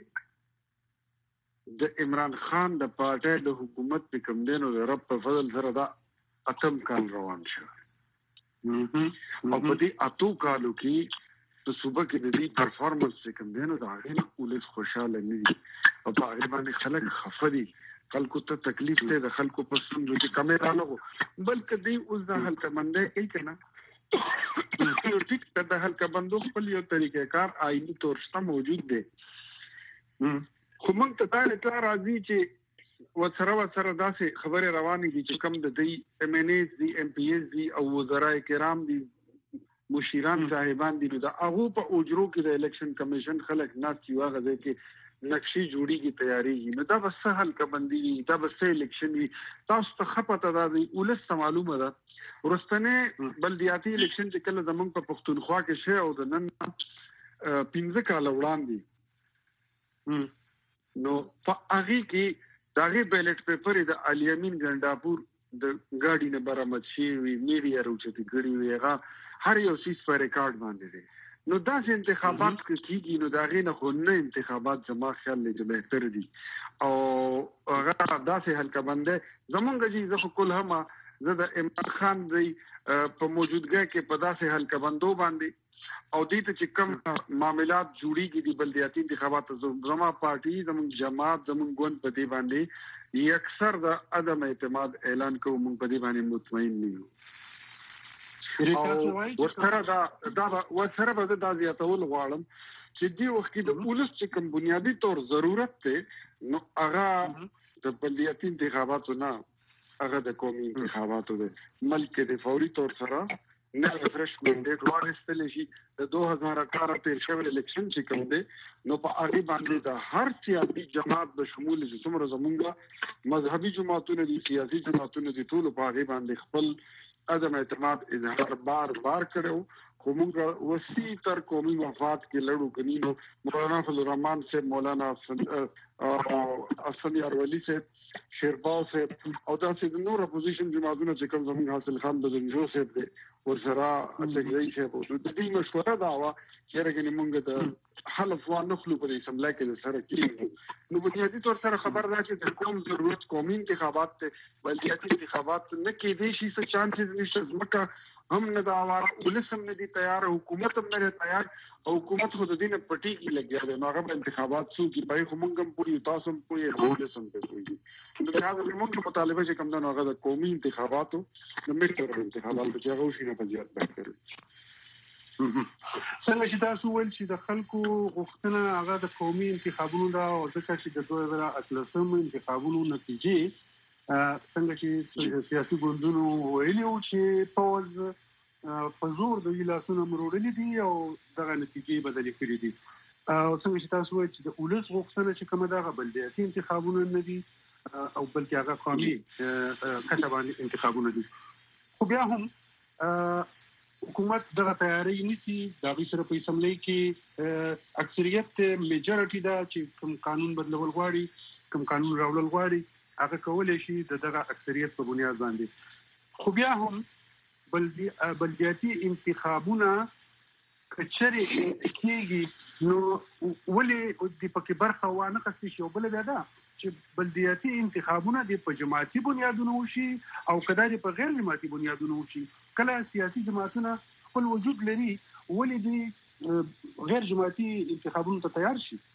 د عمران خان د پارټۍ د حکومت په کوم دی نو د رب په فضل سره دا اتم کال روان شو او په دې اتو کالو کې د صوبه کې د دې پرفارمنس چې کوم دی نو دا هغه ولس خوشاله نه دي او په هغه باندې خلک خفدي خلکو ته تکلیف ته د خلکو په سندو کې کمې رانغو بلکې دی اوس د هلته منده کوي کنه یو ټیک ته د هلته بندو خپل یو طریقې کار آئینی تور شته موجود دی خو موږ ته دا اطلاع راځي چې وسره وسره داسې خبره روانې دي چې کم د دې ایم ان ایز دي ایم پی ایز دي او وزرای کرام دي مشیران صاحبان دي دا هغه په اوجرو کې د الیکشن کمیشن خلک ناس چې واغه ځکه نقشې جوړیږي تیاریږي نو دا به سهل کبندي دا به سه الیکشن وي تاسو ته خپته ده د ولس معلومه ده ورستنه بلدیاتي الیکشن چې کله زمونږ په پښتونخوا کې شي او د نن پنځه کال وړاندې نو په هغه کې داغه بیلټ پیپر د الیامین ګنداپور د ګاډي نه برآمد شي وی میډیا روچته ګړي وی هغه هر یو سیس په ریکارډ باندې دي نو داسې انتخابات کیږي نو داغه نه خو نه انتخابات زما خیال نه بهتر دي او هغه داسې حلقه بنده زمونږ چې زه کول هم زه د عمران خان دی په موجودګۍ کې په داسې حلقه بندو باندې او دې ته چې کوم معاملات جوړیږي د بلدیاتي انتخابات زما پارټي زمونږ جماعت زمونږ ګوند په دې باندې یکسر د عدم اعتماد اعلان کوو مونږ په دې باندې مطمئن نه یو ورسره دا دا ورسره به دا زیاتول غواړم چې دې وخت کې د پولیس چې کوم بنیادی طور ضرورت ته نو هغه د بلدیاتي انتخاباتو نه هغه د قومي انتخاباتو د ملک د فوري طور سره نه ریفرش منډیټ وارستل شي د دوه هزار اٹھارہ تیر شوی الیکشن چې کوم دی نو په هغه باندې د هر سیاسي جماعت به شمول چې څومره زمونږه مذهبي جماعتونه دي سیاسي جماعتونه دي ټول په هغه باندې خپل عدم اعتماد اظهار بار بار کړو خو موږ وسیع تر قومي مفاد کې لړو کني نو مولانا فضل الرحمن سے مولانا حسن یارولی سے شیرباو سے او داسې د نور اپوزیشن جماعتونو چې کوم زموږ حاصل خان بدنجو سے دی ورسره اڅګي سے په دې مشوره دا وا چې راګنی موږ د حلف و نخلو په دې سملا کې سره کېږي نو بنیادی طور سره خبر ده چې د قوم ضرورت قومي انتخابات ته بلدیاتي انتخابات نه کېدي شي څه چانسز نشته ځکه هم نه دا واره ولس هم نه دي تیار حکومت هم نه تیار او حکومت خو د دې نه پټي کې لګیا دی نو هغه انتخابات څو کې پای خو موږ هم پوری تاسو هم پوری ولس هم پوری نو دا هغه موږ مطالبه چې کوم دا هغه د قومي انتخاباتو د میټر انتخابات چې هغه شي نه په زیات بهتر څنګه چې تاسو ویل چې د خلکو غوښتنه هغه د قومي انتخابونو دا او ځکه چې د دوه هزار اتلسم انتخابونو نتیجې څنګه چې سیاسي ګوندونو ویلي وو چې پوز په زور د ویلاسونو مروړلي دي او دغه نتیجې بدلې کړې دي او څنګه چې تاسو وایئ چې د ولس غوښتنه چې کومه دغه بلدیاتي انتخابونه نه دي او بلکې هغه قومي کتاباني انتخابونه دي خو بیا هم حکومت دغه تیاری نیسي د هغې سره په اسمبلۍ کې اکثریت میجارټي ده چې کوم قانون بدلول غواړي کوم قانون راوړل غواړي هغه کولی شي د دغه اکثریت په بنیاد باندې خو بیا هم بلدیاتي انتخابونه که چېرې کېږي نو ولې د پکې برخه وانه اخیستل شي او بله بیا ده چې بلدیاتي انتخابونه د په جماعتي بنیادونو وشي او که دا د په غیر جماعتي بنیادونو وشي کله سیاسي جماعتونه خپل وجود لري ولې د غیر جماعتي انتخابونو ته تیار شي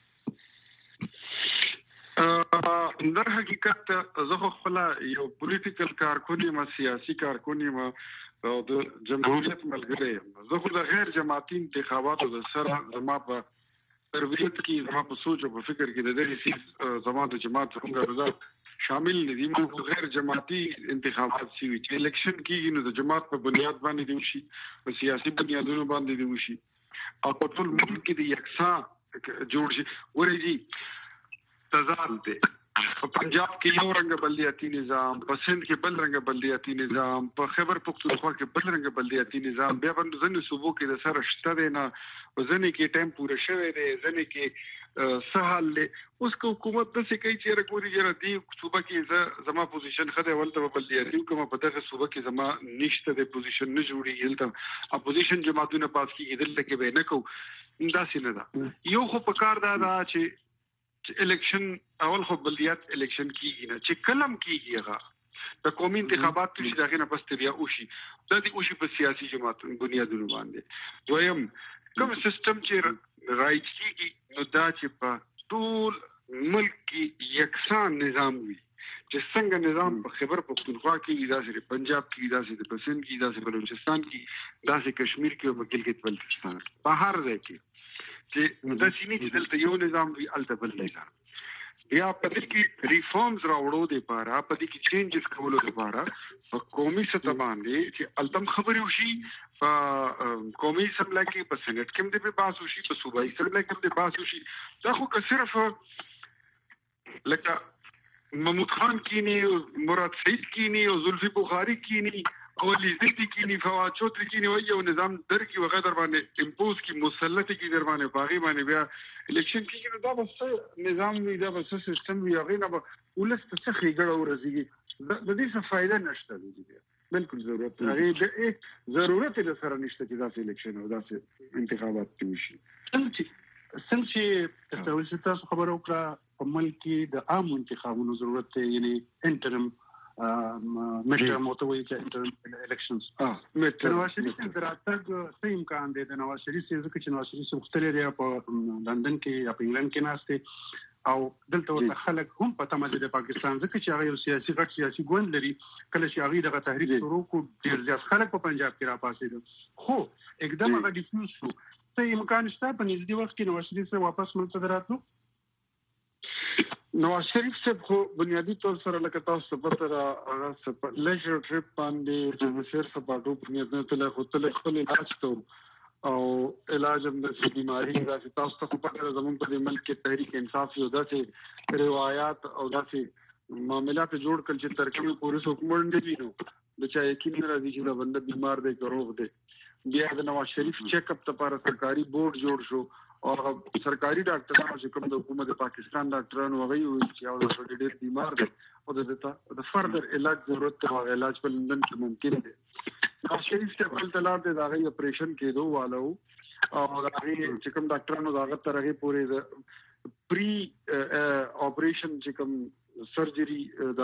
در حقیقت زه خپل یو پولیټیکل کارکون یم سیاسي کارکون یم او د جمهوریت ملګری یم زه خو د غیر جماعتي انتخاباتو د سره زما په تربیت کې زما په سوچ او په فکر کې د دې سیس زما د جماعت څنګه شامل دي موږ غیر جماعتي انتخابات شي چې الیکشن کېږي نو د جماعت په بنیاد باندې دی وشي په سیاسي بنیادونو باندې دی وشي او په ټول ملک کې د یکسا جوړ شي ورېږي تضاد دی په پنجاب کې یو رنګ بلدیاتي نظام په سند کې بل رنګ بلدیاتي نظام په خیبر پختونخوا کې بل رنګ بلدیاتي نظام بیا په ځینو صوبو کې د سره شته دی نه ځینې کې ټایم پوره شوی دی ځینې کې سهال دی اوس که حکومت داسې کوي چې راګوري چې دې صوبه کې زما پوزیشن ښه دی ولته به بلدیاتي کوم په دغه صوبه کې زما نشته دی پوزیشن نه جوړېږي هلته اپوزیشن جماعتونه پاس کېږي دلته کې به نه کوو داسې نه ده یو خو په کار دا ده چې الیکشن اول خو بلدیات الیکشن کیږي نه چې کلم کیږي هغه د قومي انتخابات چې دغه نه پس بیا وشي د دې وشي په سیاسي جماعتونو بنیادونو باندې دویم کوم سیستم چې رایج کیږي نو دا چې په ټول ملک کې یکسان نظام وي چې څنګه نظام په خیبر پختونخوا کې داسې پنجاب کې داسې د پسند کې داسې بلوچستان کې داسې کشمیر کې او په ګلګت بلتستان په هر ځای کې چې د سینې چې دلته یو نظام وي الته بل نظام یا په دې کې ریفارمز راوړو د لپاره په دې کې چینجز کولو لپاره په قومي سطح باندې چې التم خبري وشي په قومي اسمبلی کې په سېنات کې هم د بحث وشي په صوبایي اسمبلی کې هم د بحث وشي دا خو که صرف لکه محمود خان کینی مراد سعید کینی او زلفی بخاری کینی او لیزتی کینی فواد چوتری کینی وایي او نظام در کی وغیرہ در باندې امپوز کی مسلط کی در باندې باغی باندې بیا الیکشن کیږي دا بس نظام وی دا بس سیستم وی هغه نه ولست څه خېګړه ورزيږي د دې څه فائدہ نشته دی بالکل ضرورت هغه د ضرورت د سره نشته چې دا الیکشن او دا انتخابات وشي. څنګه چې تاسو تاسو خبرو کړه په ملک کې د عام انتخابونو ضرورت دی یعنی انټرم مشر موتوي چې انټرم الیکشنز اه متر نواز شریف د راتګ څه امکان دی د نواز شریف ځکه چې نواز شریف مختلف دی په لندن کې یا په انګلند کې ناشته او دلته ورته خلک هم په تمه د پاکستان ځکه چې هغه سیاسي غټ سیاسي ګوند لري کله چې هغه دغه تحریک شروع کو ډیر زیات خلک په پنجاب کې را پاسېدل خو एकदम هغه ډیفیوز شو څه امکان شته په نږدې وخت کې نواز شریف سره واپس ملک ته راتلو. نواز شریف صاحب خو بنیادی طور سره لکه تاسو په پته هغه په لیجر ټریپ باندې د سیر سپاټو په نیت نه تل خو تل خپل علاج ته او علاج هم د بیماری راځي تاسو ته په پته زموږ په ملک کې تحریک انصاف یو داسې روایت او داسې معاملات جوړ کړل چې ترکیب پولیس حکومت دی نو د چا یقین راځي چې دا بنده بیمار دی کروغ دی بیا د نواز شریف چیک اپ لپاره سرکاري بورډ جوړ شو او سرکاري ډاکټرانو چې کوم د حکومت پاکستان ډاکټرانو هغه وایي چې او د ډېر بیمار دي او د د فردر علاج ضرورت ته علاج په لندن کې ممکن دی. نواز شریف ته خپل طلب د هغه اپریشن کېدو والو او هغه چې کوم ډاکټرانو هغه ترغه پورې د پری اپریشن چې کوم سرجری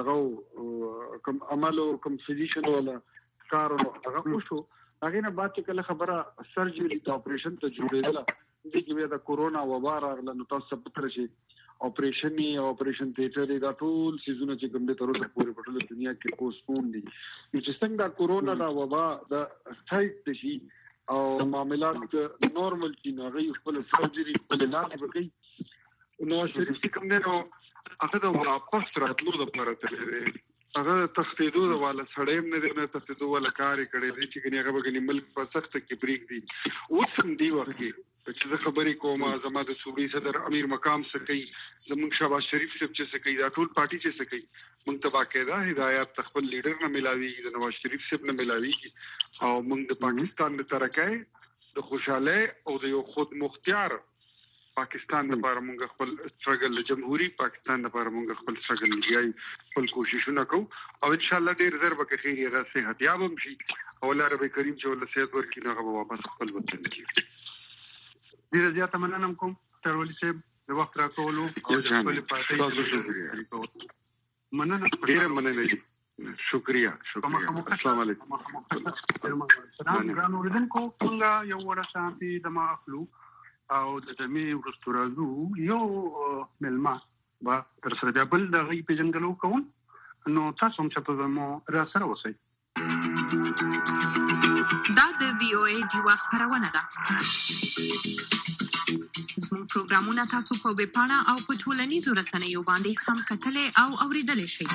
دغه کوم عملو کوم فزیشن ولا کارو هغه وشو هغه نه بعد چې کله خبره سرجری د اپریشن ته جوړېدله د کې د کورونا وبا راغله نو تاسو په تر شي اپریشن او اپریشن تھیټر دا ټول سيزونه چې کوم د تر اوسه پورې په ټوله دنیا کې پوسټپون دي چې څنګه دا کورونا دا وبا د سایت شي او معاملات نورمال دي نو غي خپل سرجری په لاس وکړي نو شریف کوم نه هغه د واپس راتلو د لپاره تل هغه تختیدو د والا سړیم نه نه تختیدو ولا کار کړي چې کني هغه بګنی ملک په سخت کې بریک دي اوسم دی وخت کې چې خبرې کومه زما د صوبې صدر امیر مقام سکی زمونږ شهباز شریف صاحب چې سکی دا ټول پارټي چې سکی مونږ ته باقاعده هدایت خپل لیډر نه ملاوي د نواز شریف صاحب نه ملاوي او مونږ د پاکستان د ترقۍ د خوشاله او د یو خود مختار پاکستان لپاره مونږ خپل سټرګل جمهوریت پاکستان لپاره مونږ خپل سټرګل لګیای خپل کوششونه کوو او ان شاء الله ډیر زر به خیر یې راځي هدیاب هم شي او الله رب کریم چې ول صحت ورکړي نو هغه واپس خپل وطن کې ډیر زیات مننه کوم ترولي صاحب د وخت راکولو او د خپل پاتې مننه ډیر مننه شکریا شکریا السلام علیکم سلام ګران اوریدونکو څنګه یو وړه شانتي د ما اخلو او د دمه ورستورازو یو ملما با تر سره د بل د غي پیژنګلو کوم نو تاسو هم چې په مو را سره وسی دا د وی او ای جوا خبرونه ده زموږ پروګرامونه تاسو په ویب پاڼه او په ټولنیزو رسنیو باندې هم کتلې او اوریدلې شئ.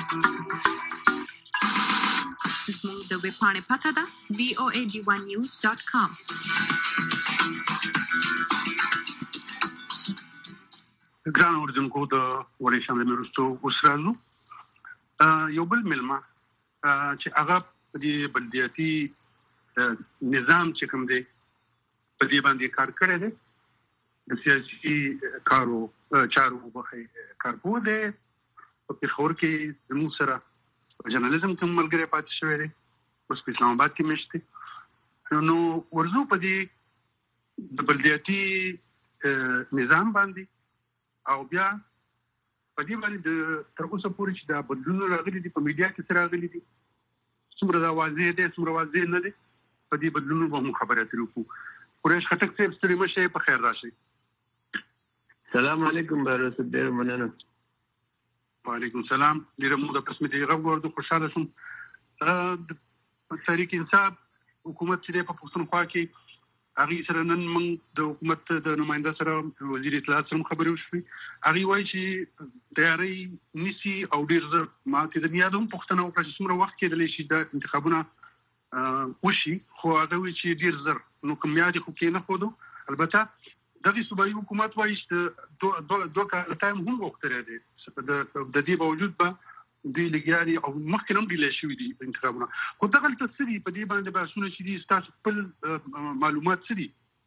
زموږ د ویب پاڼې پته ده وی او ای جی ون نیوز ډاټ کام. ګران اوریدونکو د وړې شاندې مرستو اوس راځو یو بل ملما چې هغه د بلدیاتي نظام چې کوم دی په دې باندې کار کړی دی د سیاسي کارو چارو په کارپور دی په پیښور کې زموږ سره جرنالیزم کوم ملګری پاتې شوی دی اوس په اسلام آباد کې مشته نو ورزو په دې د بلدیاتي نظام باندې او بیا په دې باندې د تر اوسه پورې چې دا بدلون راغلي دي په میډیا کې سره راغلي دي څومره دا واضح دي څومره واضح نه دي په دې بدلون به مو خبره ترې وکړو. قریش خټک صاحب ستړي مشه په خیر راشي. سلام علیکم بهروز ډیر مننه. وعلیکم السلام. ډیر مو د قسمت غږ ورته خوشاله شوم. د تحریک انصاف حکومت چې په پښتونخوا کې هغه سره نن موږ د حکومت د نماینده سره وزیر اطلاعات سره خبرې وشوې. هغه وایي چې تیاری نسی او ډیر زر ما ته د نیادوم پښتنه او چې څومره وخت کې د لشي د انتخابونه وشي خو هغه وی چې ډیر زر نو کوم یاد خو کې نه خودو البته دغه صوبایي حکومت وایي چې دوه دوه دوه کال ټایم هم وختره دي د د دې باوجود به د لګیاري او مخکې هم ډیلی شوي دي انتخابونه خو دغه تصدي په دې باندې بحثونه چې دي تاسو خپل معلومات څه دي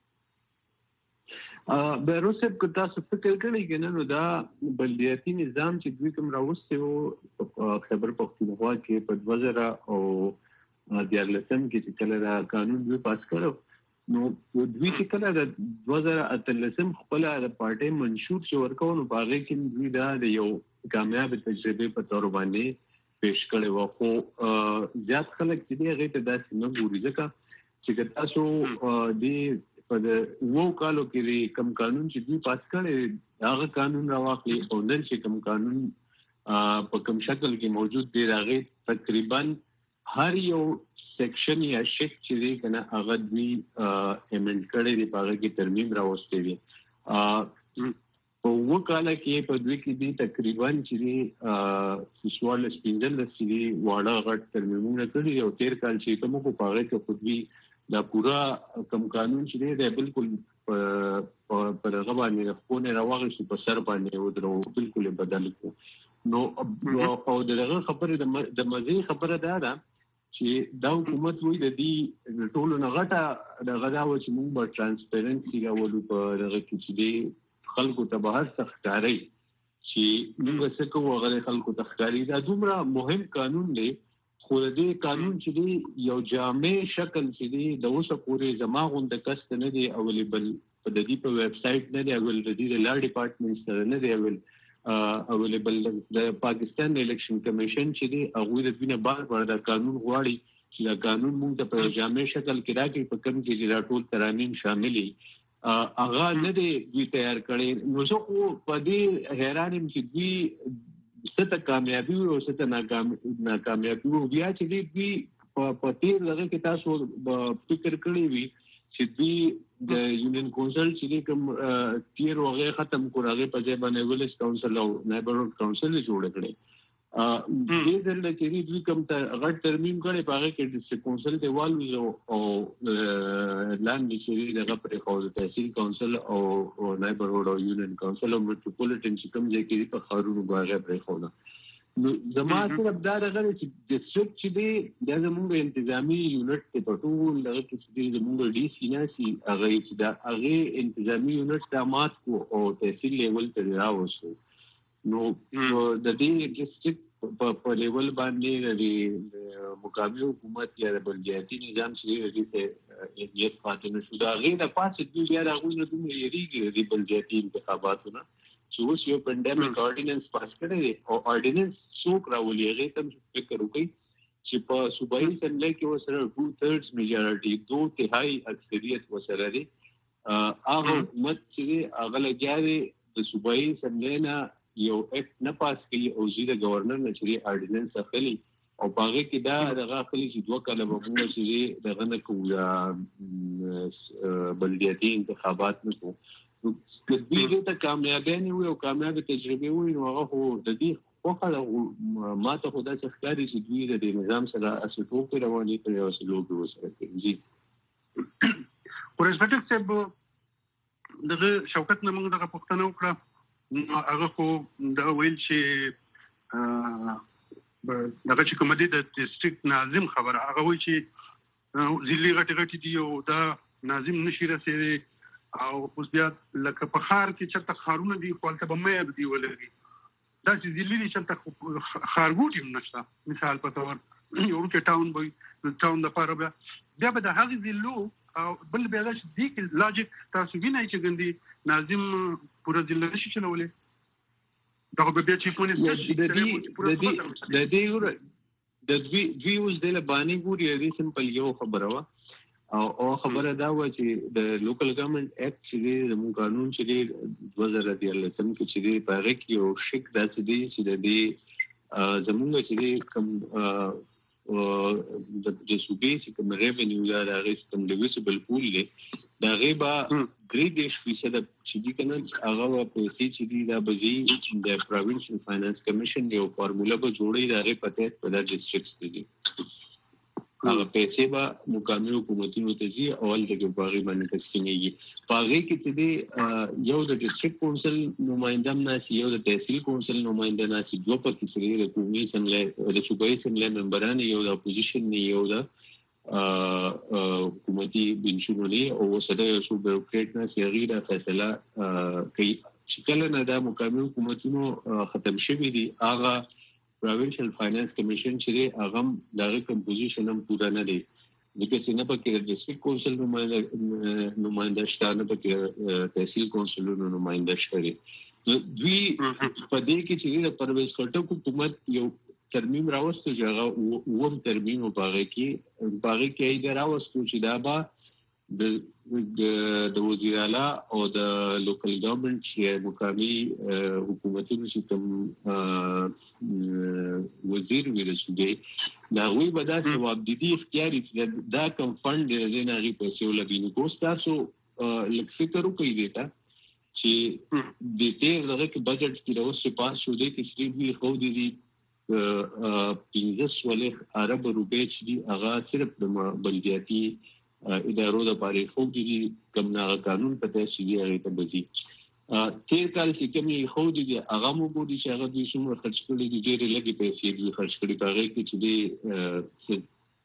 ا بیروسب کو تاسو فکر کړئ کنه نو دا بلدیاتي نظام چې دوی کوم راوستي وو خبر پښتونخوا کې په دوه زره او دیارلسم کې چې کله دا قانون دوی پاس کړو نو دوی چې کله د دوه زره اتلسم خپل د پارټي منشور چې ورکو نو باغې کې دوی دا د یو کامیاب تجربه په تور باندې پیش کړي وو خو زیات خلک چې دی هغه ته داسې نه ګوري ځکه چې تاسو د په د وو کالو کې کم قانون چې دوی پاس کړي هغه قانون راوخلي او نن چې کم قانون په کوم شکل کې موجود دی هغه تقریبا هر یو سیکشن یا شک چې دی کنه هغه دوی امند کړي دی په هغه کې ترمیم راوستي دي په وکاله کې په دوی کې دي تقریبا چې دی سوال سپینځل د سړي واړه غټ ترمیمونه کړي او تیر کال چې کوم کو پاره کې خو دوی دا پورا کم قانون چې دی بالکل په هغه باندې خو نه راوغلی په سر باندې ودرو بالکل بدل کو نو او دغه خبره د مزي خبره ده دا چې دا حکومت وایي د دې ټولو نه غټه د غداوه چې موږ به ترانسپیرنسي راولو په دغه کې چې دی خلکو ته به هر څه ښکاري چې موږ څه کوو هغه خلکو ته ښکاري دا دومره مهم قانون دی خو دې قانون چې دی یو جامع شکل چې دی د اوسه پورې زما غونډه کست نه دی اویلیبل په د دې په ویب سټ نه دی اویلیبل د دې لا ډپارټمنټ سره نه دی اویلیبل اویلیبل د پاکستان الیکشن کمیشن چې دی هغه د دینه بار بار د قانون غواړي چې دا قانون موږ ته په جامع شکل کې راکړي په کوم کې چې ټول ترانین شاملې هغه نه دی دوی تیار کړي نو زه خو په دې حیران یم چې دوی څه ته کامیابي او څه ته ناکامیابي او بیا چې دوی په تیر دغه کې تاسو فکر کړی وي چې دوی د یونین کونسل چې کوم تیر وغه ختم کړه په ځای باندې ویلیج کونسل او نیبرهود کونسل جوړ کړي دې دل چې دوی کوم ته غټ ترمیم کړي په هغه کې د کونسل ته والو او لاندې چې دغه پرې خو د تحصیل کونسل او نیبرهود او یونین کونسل او میټروپولیټن چې کوم ځای کې په خارونو باغه پرې خو نو زما صرف دا دغه چې ډیسټریکټ چې دی دا زموږ انتظامی یونټ ته په ټول دغه کې چې زموږ ډي سي ناسي هغه چې دا هغه انتظامی یونټ د مات کو او تحصیل لیول ته راوښو نو د دې ډیسټریکټ په لیول باندې د مقامی حکومت یا د بلدیاتي نظام چې د یت فاتنه شو دا غیر د پاسه د بیا راغونې د یریږي د بلدیاتي انتخاباتونه چې اوس یو پندمیک اورډیننس پاس کړی او اورډیننس څوک راولي هغه تم فکر وکړي چې په صوبایي اسمبلی کې وسره ټو تھرډز میجارټي دوه تهائی اکثریت وسره دي هغه حکومت چې هغه لګیاري د صوبایي اسمبلی نه یو اکټ نه پاس کړي او زیاده گورنر نه چې اورډیننس اخلي او باغې کې دا دغه خپل چې دوه کاله وګورئ چې دغه نه کوه بلدیاتي انتخابات نه کوو که دوی دې ته کامیابی وي او کامیابه تجربه وي نو هغه خو د دې خوخه ما ته خدا څخه ښکاري چې دوی د نظام سره اساسو په رواني پر یو سلوک وسره کوي ورسپټک صاحب دغه شوکت نه موږ دغه پښتنه وکړه هغه خو دا ویل چې دغه چې کوم دي د ډیسټریکټ ناظم خبره هغه وایي چې ځلې غټ غټ دي او دا ناظم نشي رسېږي او اوس بیا لکه په خار کې چرته خارونه دي خپلته به مې بدی ولګي دا چې ځلې چرته خارګوټي نشته مثال په تور یو کې ټاون وي ټاون د پاره بیا بیا به د هغه ځلو او بل بیا چې دې کې لاجیک تاسو وینئ چې ګندي ناظم پورا ځل نشي چلولې دا به بیا چې پونې د دې د دې د دوی دوی اوس د لبانی ګوري د سمپل یو خبره وا او او خبره دا و چې د لوکل ګورنمنت اکټ چې د قانون چې د دوه زره دیارلسم کې چې د پاره کې یو شک داسې دی چې د دې زمونږ چې کوم د صوبې چې کوم ریونیو دا راغی کوم ډیویسبل پول دی دا غیبا درې دیش فیصد چې دي کنه هغه پیسې چې دي دا بزی د پروینشل فاینانس کمیشن یو فارمولا به جوړي دا غي پته په د ډیسټریکټس دي هغه پیسې به مقامي حکومتونو ته ځي او ولته باغی باندې تقسیمېږي باغی کې چې دی یو د ډیسټریکټ کونسل نمائنده ناسي یو د تحصیل کونسل نمائنده ناسي دوه پکې سره د قومي سملې د صوبایي سملې ممبران یو د اپوزیشن نه یو د حکومتي بنچونو نه او سره یو څو بیوروکریټ نه سیغیره فیصله کوي چې کله نه د مقامي حکومتونو ختم شوي دي هغه پروینشل فاینانس کمیشن چې هغه دغه کمپوزیشن هم پورا نه دی دغه څنګه په کې د ډیسټریکټ کونسل نمائنده نمائنده شته په کې تحصیل کونسلونو نمائنده شته دوی په دې کې چې د پرویز کټو حکومت یو ترمیم راوستو چې هغه ووم ترمیم وباغه کې باغه کې ایده راوستو چې دا به د د وزیر اعلی او د لوکل ګورنمنت چې مقامي حکومتونو چې کوم وزیر ورسېږي دا وی به دا ثواب دي دي اختیاري چې دا کوم فند دی نه غي پیسې ولګي نو تاسو لکه فکر وکړئ دیتا چې د تیر دغه کې بجټ کې راوځي پاس شو دی چې سړي خو دي پنځه سوه ارب روپے چې دي هغه صرف د بلدیاتي ادارو د پاره خو دي کوم نه قانون پته شي دی هغه ته بزي تیر کال چې کومي خو دي هغه مو بودي چې هغه د څومره خرج کړي دي ډېر لګي پیسې دي خرج کړي هغه کې چې دي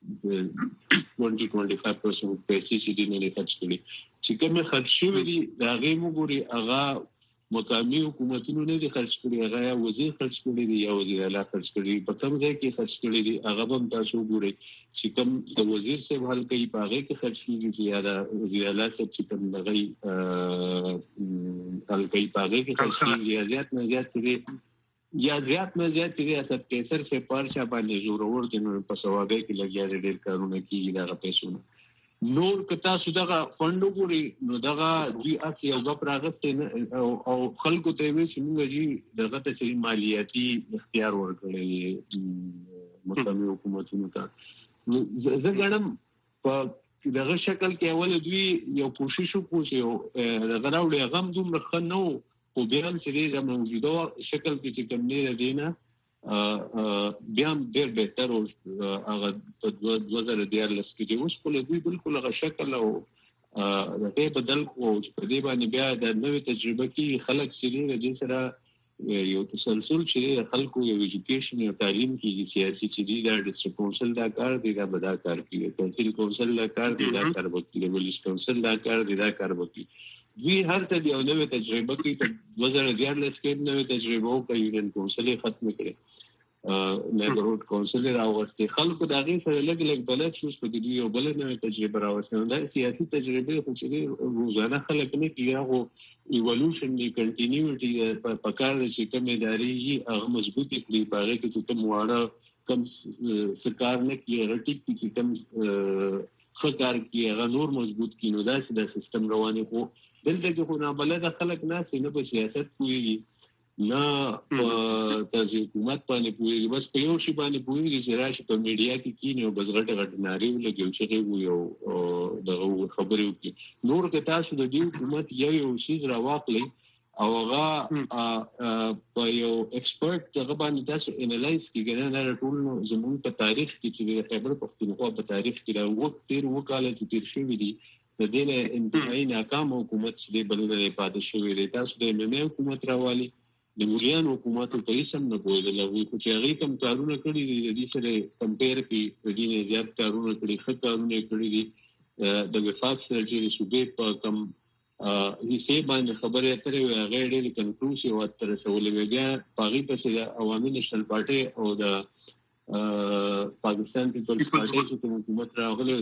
twenty to twenty-five percent پیسې چې دي نه خرج کړي چې کومه خرج شوی دي هغه مو ګوري هغه مقامي حکومتونو نه دي خرج کړي هغه وزیر خرج کړي دي یا وزیر اعلی خرج کړي په کوم ځای کې خرج کړي دي هغه هم تاسو ګورئ چې کوم د وزیر صاحب حل کوي پاغه کې خرج کیږي یا د وزیر اعلی صاحب چې کوم دغه حل کوي پاغه کې خرج کیږي یا زیات نه زیات دي یا زیات نه زیات دي اته پیسر سے پارشا باندې جوړ ورته نو په سوابه کې لګیا ډېر کارونه کیږي دا پیسونه نور کتا سودغه فندو ګوري نو دغه دوی اسی او غپ راغسته او خلکو ته وی چې موږ جی دغه ته چې مالیاتي اختیار ورکړي مقامي حکومتونو ته زه غواړم په دغه شکل کې اول دوی یو کوشش وکړي چې دغه راوړي غم دومره خنو او بیا چې د موجوده شکل کې چې کوم نه دینه بیا ډېر بهتر او هغه په دوه زره دیارلس کې د اوس په دوی بالکل هغه شکل او د بدل کو په دې باندې بیا د نوې تجربه کې خلک چې د سره یو تسلسل چې خلکو یو ایجوکیشن او تعلیم کې سیاسي چې دی د ډیسټریکټ کونسل دا کار دی دا بدا کار کوي تحصیل کونسل دا کار دی دا کار وکړي لیبل کونسل دا کار دی دا کار وکړي دوی هر څه دی نوې تجربه کې د دوه زره دیارلس کې نوې تجربه او په یونین کونسل ختم کړي نیبرهود کونسل راوستي خلکو دا غي سره لګ لګ بلد شو په دې یو بل نه تجربه راوستي دا سیاسي تجربه خو چې روزانه خلک نه کیږي ایوولوشن دی کنټینیوټي په کار چې کوم ادارې هغه مضبوطی کړي په هغه کې چې کوم واړه کم سرکار نه کیږي رټی چې کوم خکار کیږي هغه نور مضبوط کینو دا چې د سیستم رواني خو دلته کې خو نه بلد خلک نه سینه په سیاست کوي نه تاسو حکومت باندې پوهیږي بس په یو شی باندې پوهیږي چې راشي په میډیا کې کینې او بس غټ غټ ناری ولګي چې وي او دغه خبرې وکړي نور که تاسو د دې حکومت یو یو شی راواخلئ او هغه په یو ایکسپرت هغه باندې تاسو انالایز کیږي نه ټول زموږ په تاریخ کې چې خبر پښتونخوا په تاریخ کې دا وخت تیر وکاله چې تیر شوی دی د دې نه انتهایی ناکام حکومت چې بلنه پاتې شوی دی تاسو د ایم ام حکومت راوالي د مولیان حکومت په هیڅ نه بوله لوي چې هغه کوم کارونه کړی دي د دې سره کمپیر کې د دې زیات کارونه کړی ښه کارونه کړی دي د وفاق سرجری صوبې په کم هیڅ باندې خبرې اترې وي هغه ډېر کنکلوسیو اتر سوالې بیا پاغي په عوامي نشل پارټي او د پاکستان پیپلز پارټي چې حکومت راغله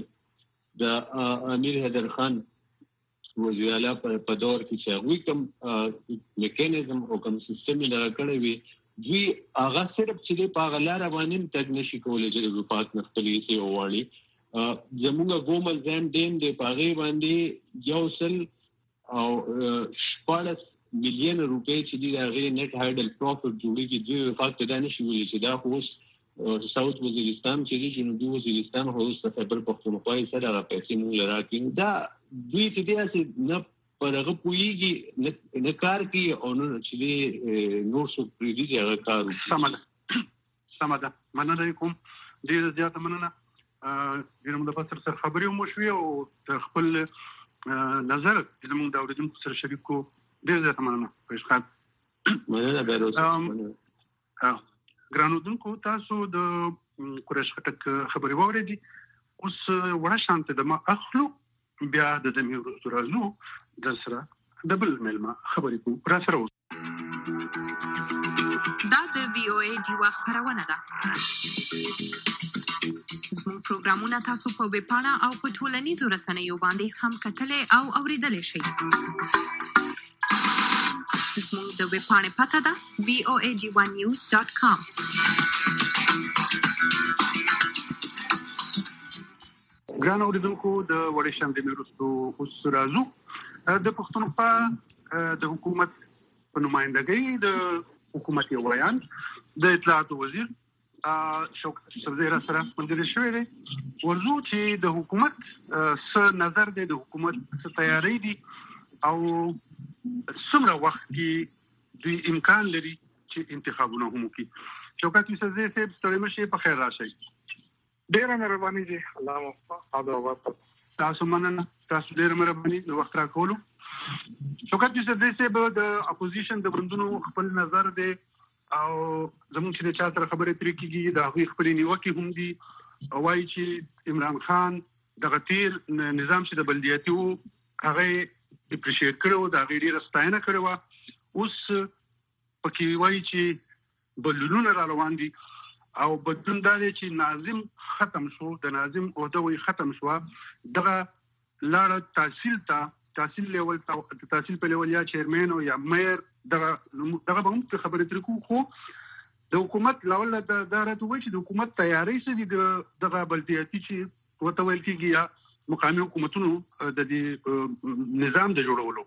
د امیر حیدر خان وزیر اعلی په دور کې چې هغه کوم میکانیزم او کوم سیستم یې راکړی وي دوی هغه صرف چې په غلار باندې تګ نشي کولای چې د وفاق نختلي سي وواړي زموږ ګومل ځم دیم د پاغي باندې یو سل او شپږ میلیون روپۍ چې دی هغه نت هایډل پروفټ جوړیږي دوی وفاق ته نه شي ویلي چې دا اوس ساوث وزیرستان چې جنوبي وزیرستان هوسته خبر پښتونخوا یې سره راپېسې مونږ لراکین دا دوی ته دې چې نه پرغه پویږي نه کار کوي او نه چې نور څو پریدي هغه کار سمه سمه مننه کوم ډیر زیاته مننه ډیر موږ په سر خبرې مو شوې او خپل نظر چې موږ د اوریدونکو سره شریکو ډیر زیاته مننه پېښخان مننه بیروس ګرانو دونکو تاسو د قریش خټک خبرې واورېدي اوس وړه شانته د ما اخلو بیا د دمه ورځو راځو د سره دبل ملما خبرې کوو را سره دا د وی او ای ډیوا خبرونه ده زموږ پروګرامونه تاسو په ویب پاڼه او په ټولنیزو رسنیو باندې هم کتلای او اوریدلای شئ زموږ د ویب پاڼې پته ده وی او ای ډی ون نیوز ډاټ کام ګران اوریدونکو د وړې شاندې وروستو اوس راځو د پښتونخوا د حکومت په نمائندګۍ د حکومت یو ویان د اطلاعات وزیر شوکت سرزیرا سره ملګری شوی دی ورزو چې د حکومت څه نظر دی د حکومت څه تیاری دي او څومره وخت کې دوی امکان لري چې انتخابونه هم وکړي شوکت سرزیرا صاحب ستړي مشه په خیر راشي ډیر مهرباني دي الله مو حاضر تاسو مننه تاسو ډیر مهرباني د وخت راکولو شوکت سرزیرا صاحب د اپوزیشن د بندونو خپل نظر دی او زموږ چې چا تر خبرې ترې کیږي د هغه خپل نیوکه هم دي او وايي چې عمران خان د غتیر نظام چې د بلدیاتي وو هغه اپریشیټ کړو دا غیري رستاینه کړو اوس پکې وايي چې بلونونه را روان دي او بدون دا چې ناظم ختم شو د ناظم عہده وي ختم شو دغه لاړه تحصیل ته تحصیل لیول تحصیل په لیول یا چیرمن او یا مېر دغه دغه به هم خبرې تر کو خو د حکومت لاول د دارت وای چې د حکومت تیاری سره دغه بلدیاتي چې وته ویل کېږي یا مقامي حکومتونو د دې نظام د جوړولو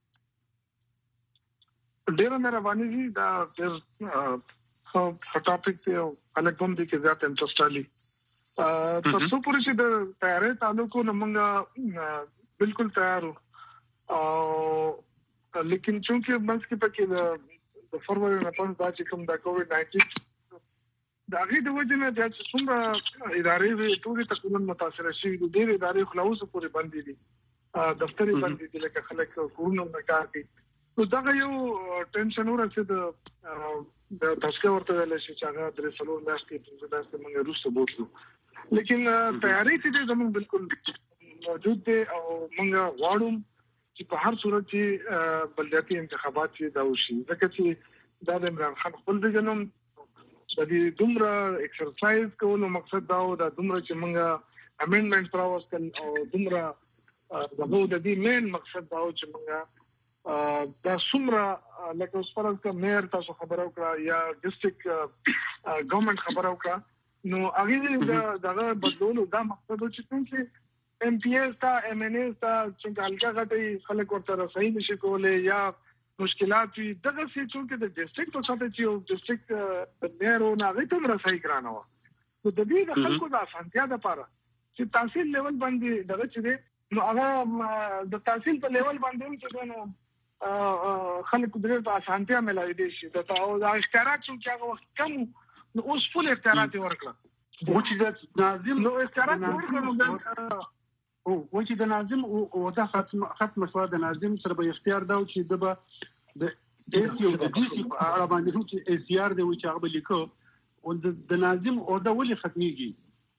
ډیر مهرباني دي دا ډیر خو ټاپک دی او الګوم دي کې زیات انټرست علي تاسو پوره چې د تیاری تعلق نه موږ بالکل تیار او لیکن چونکه منځ کې پکې د فروری نه پس دا چې کوم د کووډ ناینټین دا غي د وجه نه د څومره ادارې وي ټول تقریبا متاثر شي د ډېر ادارې خلاص پورې باندې دي دفتري باندې دي لکه خلک کورونه کار کوي نو دا یو ټینشن ورته د د تاسو ورته ویل شي چې هغه درې څلور میاشتې په داسې موږ روسو بوتلو لیکن تیاری چې زموږ بالکل موجود دي او موږ واړو چې په هر صورت چې بلدیاتي انتخابات چې دا وشي ځکه چې دا د عمران خان خپل د جنوم د دې دومره ایکسرسایز کولو مقصد دا و دا دومره چې موږ امندمنت راوستل او دومره دغه د دې مین مقصد دا و چې موږ دا څومره لکه اوس فرض کا مېر تاسو خبرو کړه یا ډیسټریکټ ګورنمنت خبرو کړه نو هغه دغه بدلولو دا مقصد و چې څنګه ام پی ایس تا ام ان ایس تا څنګه الګا غټي خلک ورته رسېږي نشي کولای یا مشکلات وي دغه څه چې د ډیسټریکټ په ساته چې ډیسټریکټ مېرو نه غي ته رسېږي ګرانه و نو د دې د خلکو د اسانتیا لپاره چې تحصیل لیول باندې دغه چې نو هغه د تحصیل په لیول باندې چې نو خلکو د دې اسانتیا ملایي دي چې دا او د اختیارات چې هغه وخت کم نو اوس فل اختیارات ورکړه و چې د ناظم نو اختیارات ورکړه او و چې د ناظم او دا ختم ختم شو د ناظم سره به اختیار دا چې د د ایسیو د دې په اړه باندې چې ایسیار دی چې هغه لیکو او د ناظم او دا ولې ختميږي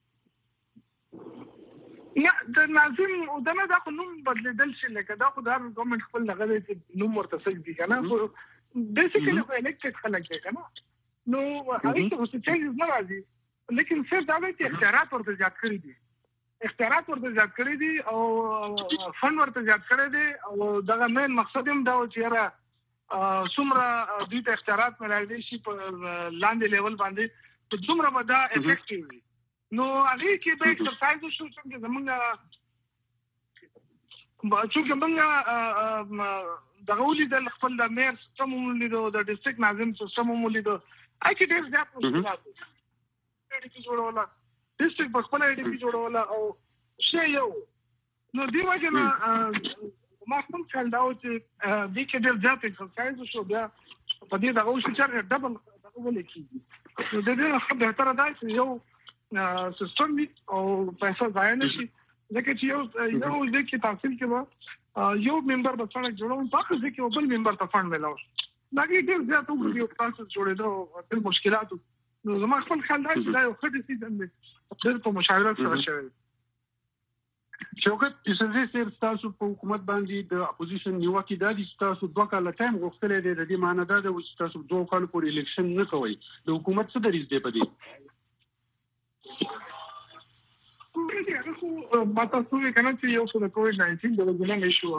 یا د ناظم او دا نه دا خو نوم بدلیدل شي لکه دا خو د ګورنمنت خپل لغه دی نوم ورته څه دي کنه خو بیسیکلی خو الیکټډ خلک دی کنه نو هغه څه څه چینج نه راځي لیکن صرف دا دی چې اختیارات ورته زیات کړی دي اختیارات ورته زیات کړی دي او فند ورته زیات کړی دي او دغه مین مقصد هم دا و چې را څومره دوی ته اختیارات ملایدي شي په لاندې لیول باندې په څومره به دا افیکټیو وي نو هغه کې به ایکسرسایز شو چې زمونږ چې موږ دغه ولې د خپل د مېر سیستم ولیدو د ډیسټریکټ ناظم سیستم ولیدو اې کې ډېر زیات مشکلات اي ډي پی جوړولا ډیسټریکټ په خپل اي ډي پی جوړولا او شی یو نو دی وجه نه ما کوم خیال دا و چې د کې ډېر ځات ایکسرسایز شو بیا په دې دغه شو چې ډبل دغه ولې کیږي نو د دې خبره تر دا چې یو سیستم او پیسې ځای نه شي ځکه چې یو یو د کې تحصیل کې یو ممبر به څنګه جوړوم پاتې ځکه یو بل ممبر ته فند ملاو دا کې ډېر زیات وګړي او تاسو جوړېدو د مشکلاتو نو زما خپل خیال دی چې دا یو ښه ډیسیژن دی چې په مشاورت سره شوی شوکت یوسفزي صاحب تاسو په حکومت باندې د اپوزیشن نیوکه د دې تاسو دوه کاله ټایم غوښتل دي د دې معنی دا د تاسو دوه کال پورې الیکشن نه کوي د حکومت څه دریځ دی په دې ما تاسو یې کنه چې یو څه د کووډ ناینټین د وګړو ایشو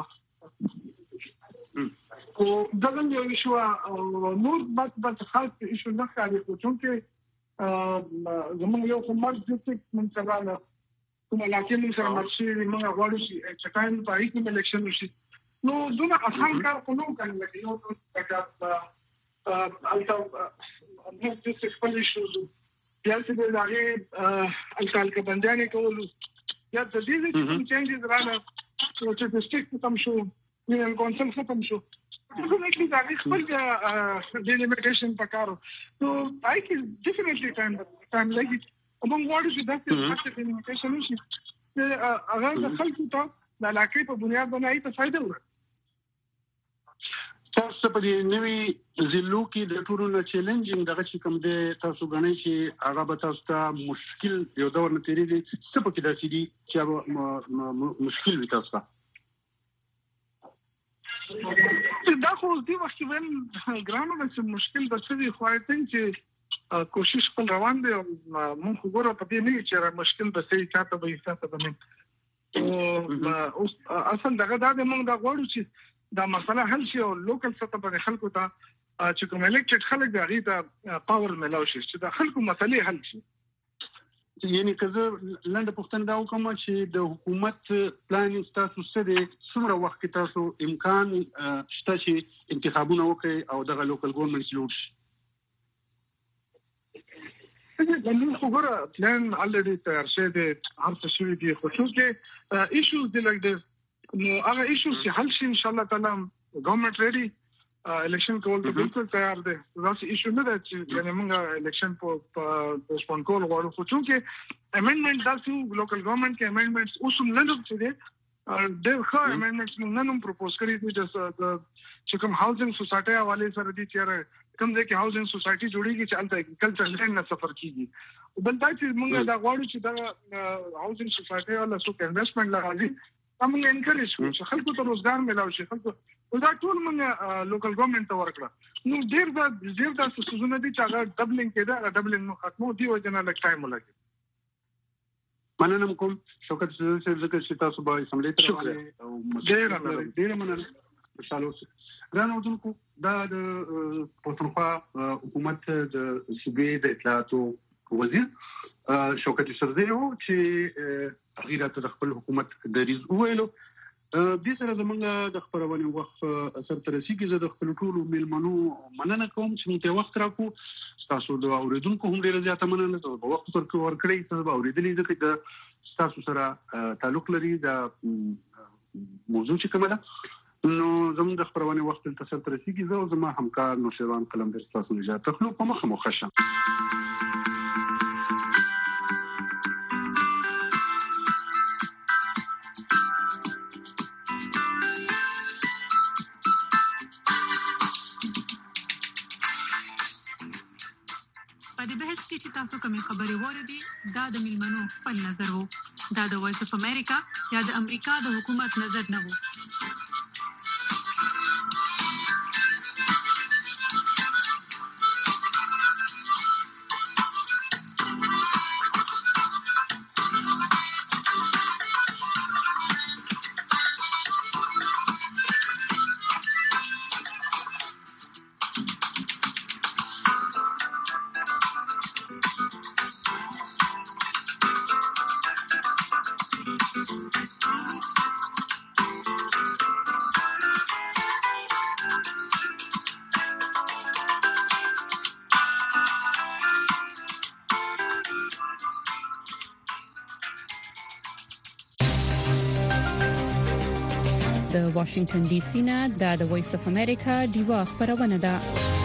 او دغه یو ایشو نور بس بس خاص ایشو نه ښکاري خو چې زموږ یو کومر ډیسټریکټ منځراله کوم علاقې موږ سره مرشي موږ غواړو چې چټاین په هیڅ کوم الیکشن نشي نو دغه اسان کار خو نو کوي لکه یو څه البته موږ ډیسټریکټ په ایشو بیا چې د هغه الکال کې بندیانې کولو یا د دې چې چینجز راغله چې د سټیټ ختم شو نیل کونسل ختم شو نو چې دا خپل د لیمیټیشن پکارو نو پای کې ډیفینټلی ټایم ټایم لګي موږ غواړو چې دا څه لیمیټیشن شي چې هغه د خلکو ته د علاقې په بنیاد باندې ته فائدہ ورکړي تاسو په دې نوې ضلعو کې د ټولو نه چیلنجینګ دغه چې کوم دی تاسو غنئ چې هغه به تاسو ته مشکل یو ډول نه تیریږي څه په کې داسې دي چې مشکل وي تاسو ته دا خو دې وخت ول ګرامر چې مشکل به څه وي خو اي ثينک چې کوشش خپل روان دي او مونږ وګورو په دې نه چې مشکل به صحیح چاته به حساب به نه او اصل دغه دا د مونږ دا غواړو چې دا مسله حل شي او لوکل سطح په خلکو ته چې کوم الیکټډ خلک دی هغه ته پاور ملاو شي چې د خلکو مسلې حل شي یعنی که زه لنډه پوښتنه دا وکړم چې د حکومت پلانینګ تاسو څه دی څومره وخت کې تاسو امکان شته چې انتخابونه وکړي او دغه لوکل ګورنمنټ جوړ شي د موږ وګوره پلان الریډي تیار شوی دی هر څه شوی دی خو چې ایشوز دی لایک دیس نو هغه ایشوز چې حل شي ان شاء الله تعالی ګورنمنت ریډي الیکشن کول ته بالکل تیار دی دا څه ایشو نه ده چې یعنی موږ الیکشن په پوسټپون کول غواړو خو چې امندمنت داسې لوکل ګورنمنت کې امندمنټس اوس هم نه چې دي د ښه امندمنټس موږ نن هم پروپوز کړی دي چې کوم هاوسنګ سوسایټي حواله سره دي چې کوم ځای کې هاوسنګ سوسایټي جوړیږي چې الته اګریکلچر لینډ نه سفر کیږي بل دا چې موږ دا غواړو چې دا هاوسنګ سوسایټي ولا څوک انویسټمنټ لګوي موږ انکریج کوو چې خلکو ته روزګار ملاوي شي خلکو دا ټول موږ لوکل ګورنمنت ته ورکړه نو ډیر دا ډیر دا سوزونه دي چې هغه ډبلینګ کېده ډبلینګ نو ختمو دی وجنه لک ټایم ولګي مننه کوم شوکت چې ذکر چې تاسو به سملې تر او ډیر ډیر مننه خوشاله اوسئ ګران اوردونکو دا د پښتونخوا حکومت د صوبې د اطلاعاتو وزیر شوکت یوسفزي وو چې غیرت د خپل حکومت د ریز ویلو د سره زمونږ د خبرونه وخت اثر تر رسیدي زه د خپل ټولو میلمنو مننه کوم چې موږ ته وخت راکو تاسو د اوریدونکو هم ډیره زیاته مننه ته په وخت سره ورکړی تاسو به اوریدلې ځکه د تاسو سره تعلق لري د موضوع چې کومه ده نو زموږ د خبرونه وخت تر تر رسیدي زه زما همکار نوشیروان قلمبر تاسو اجازه تخلو په مخه مو خشه چې تاسو کومې خبرې وریدي دا د میلمنو خپل نظر وو دا د وایس اف امریکا یا د امریکا د حکومت نظر نه وو د واشنگټن ډي سي نه د وایس اف امریکا دیوا خبرونه ده.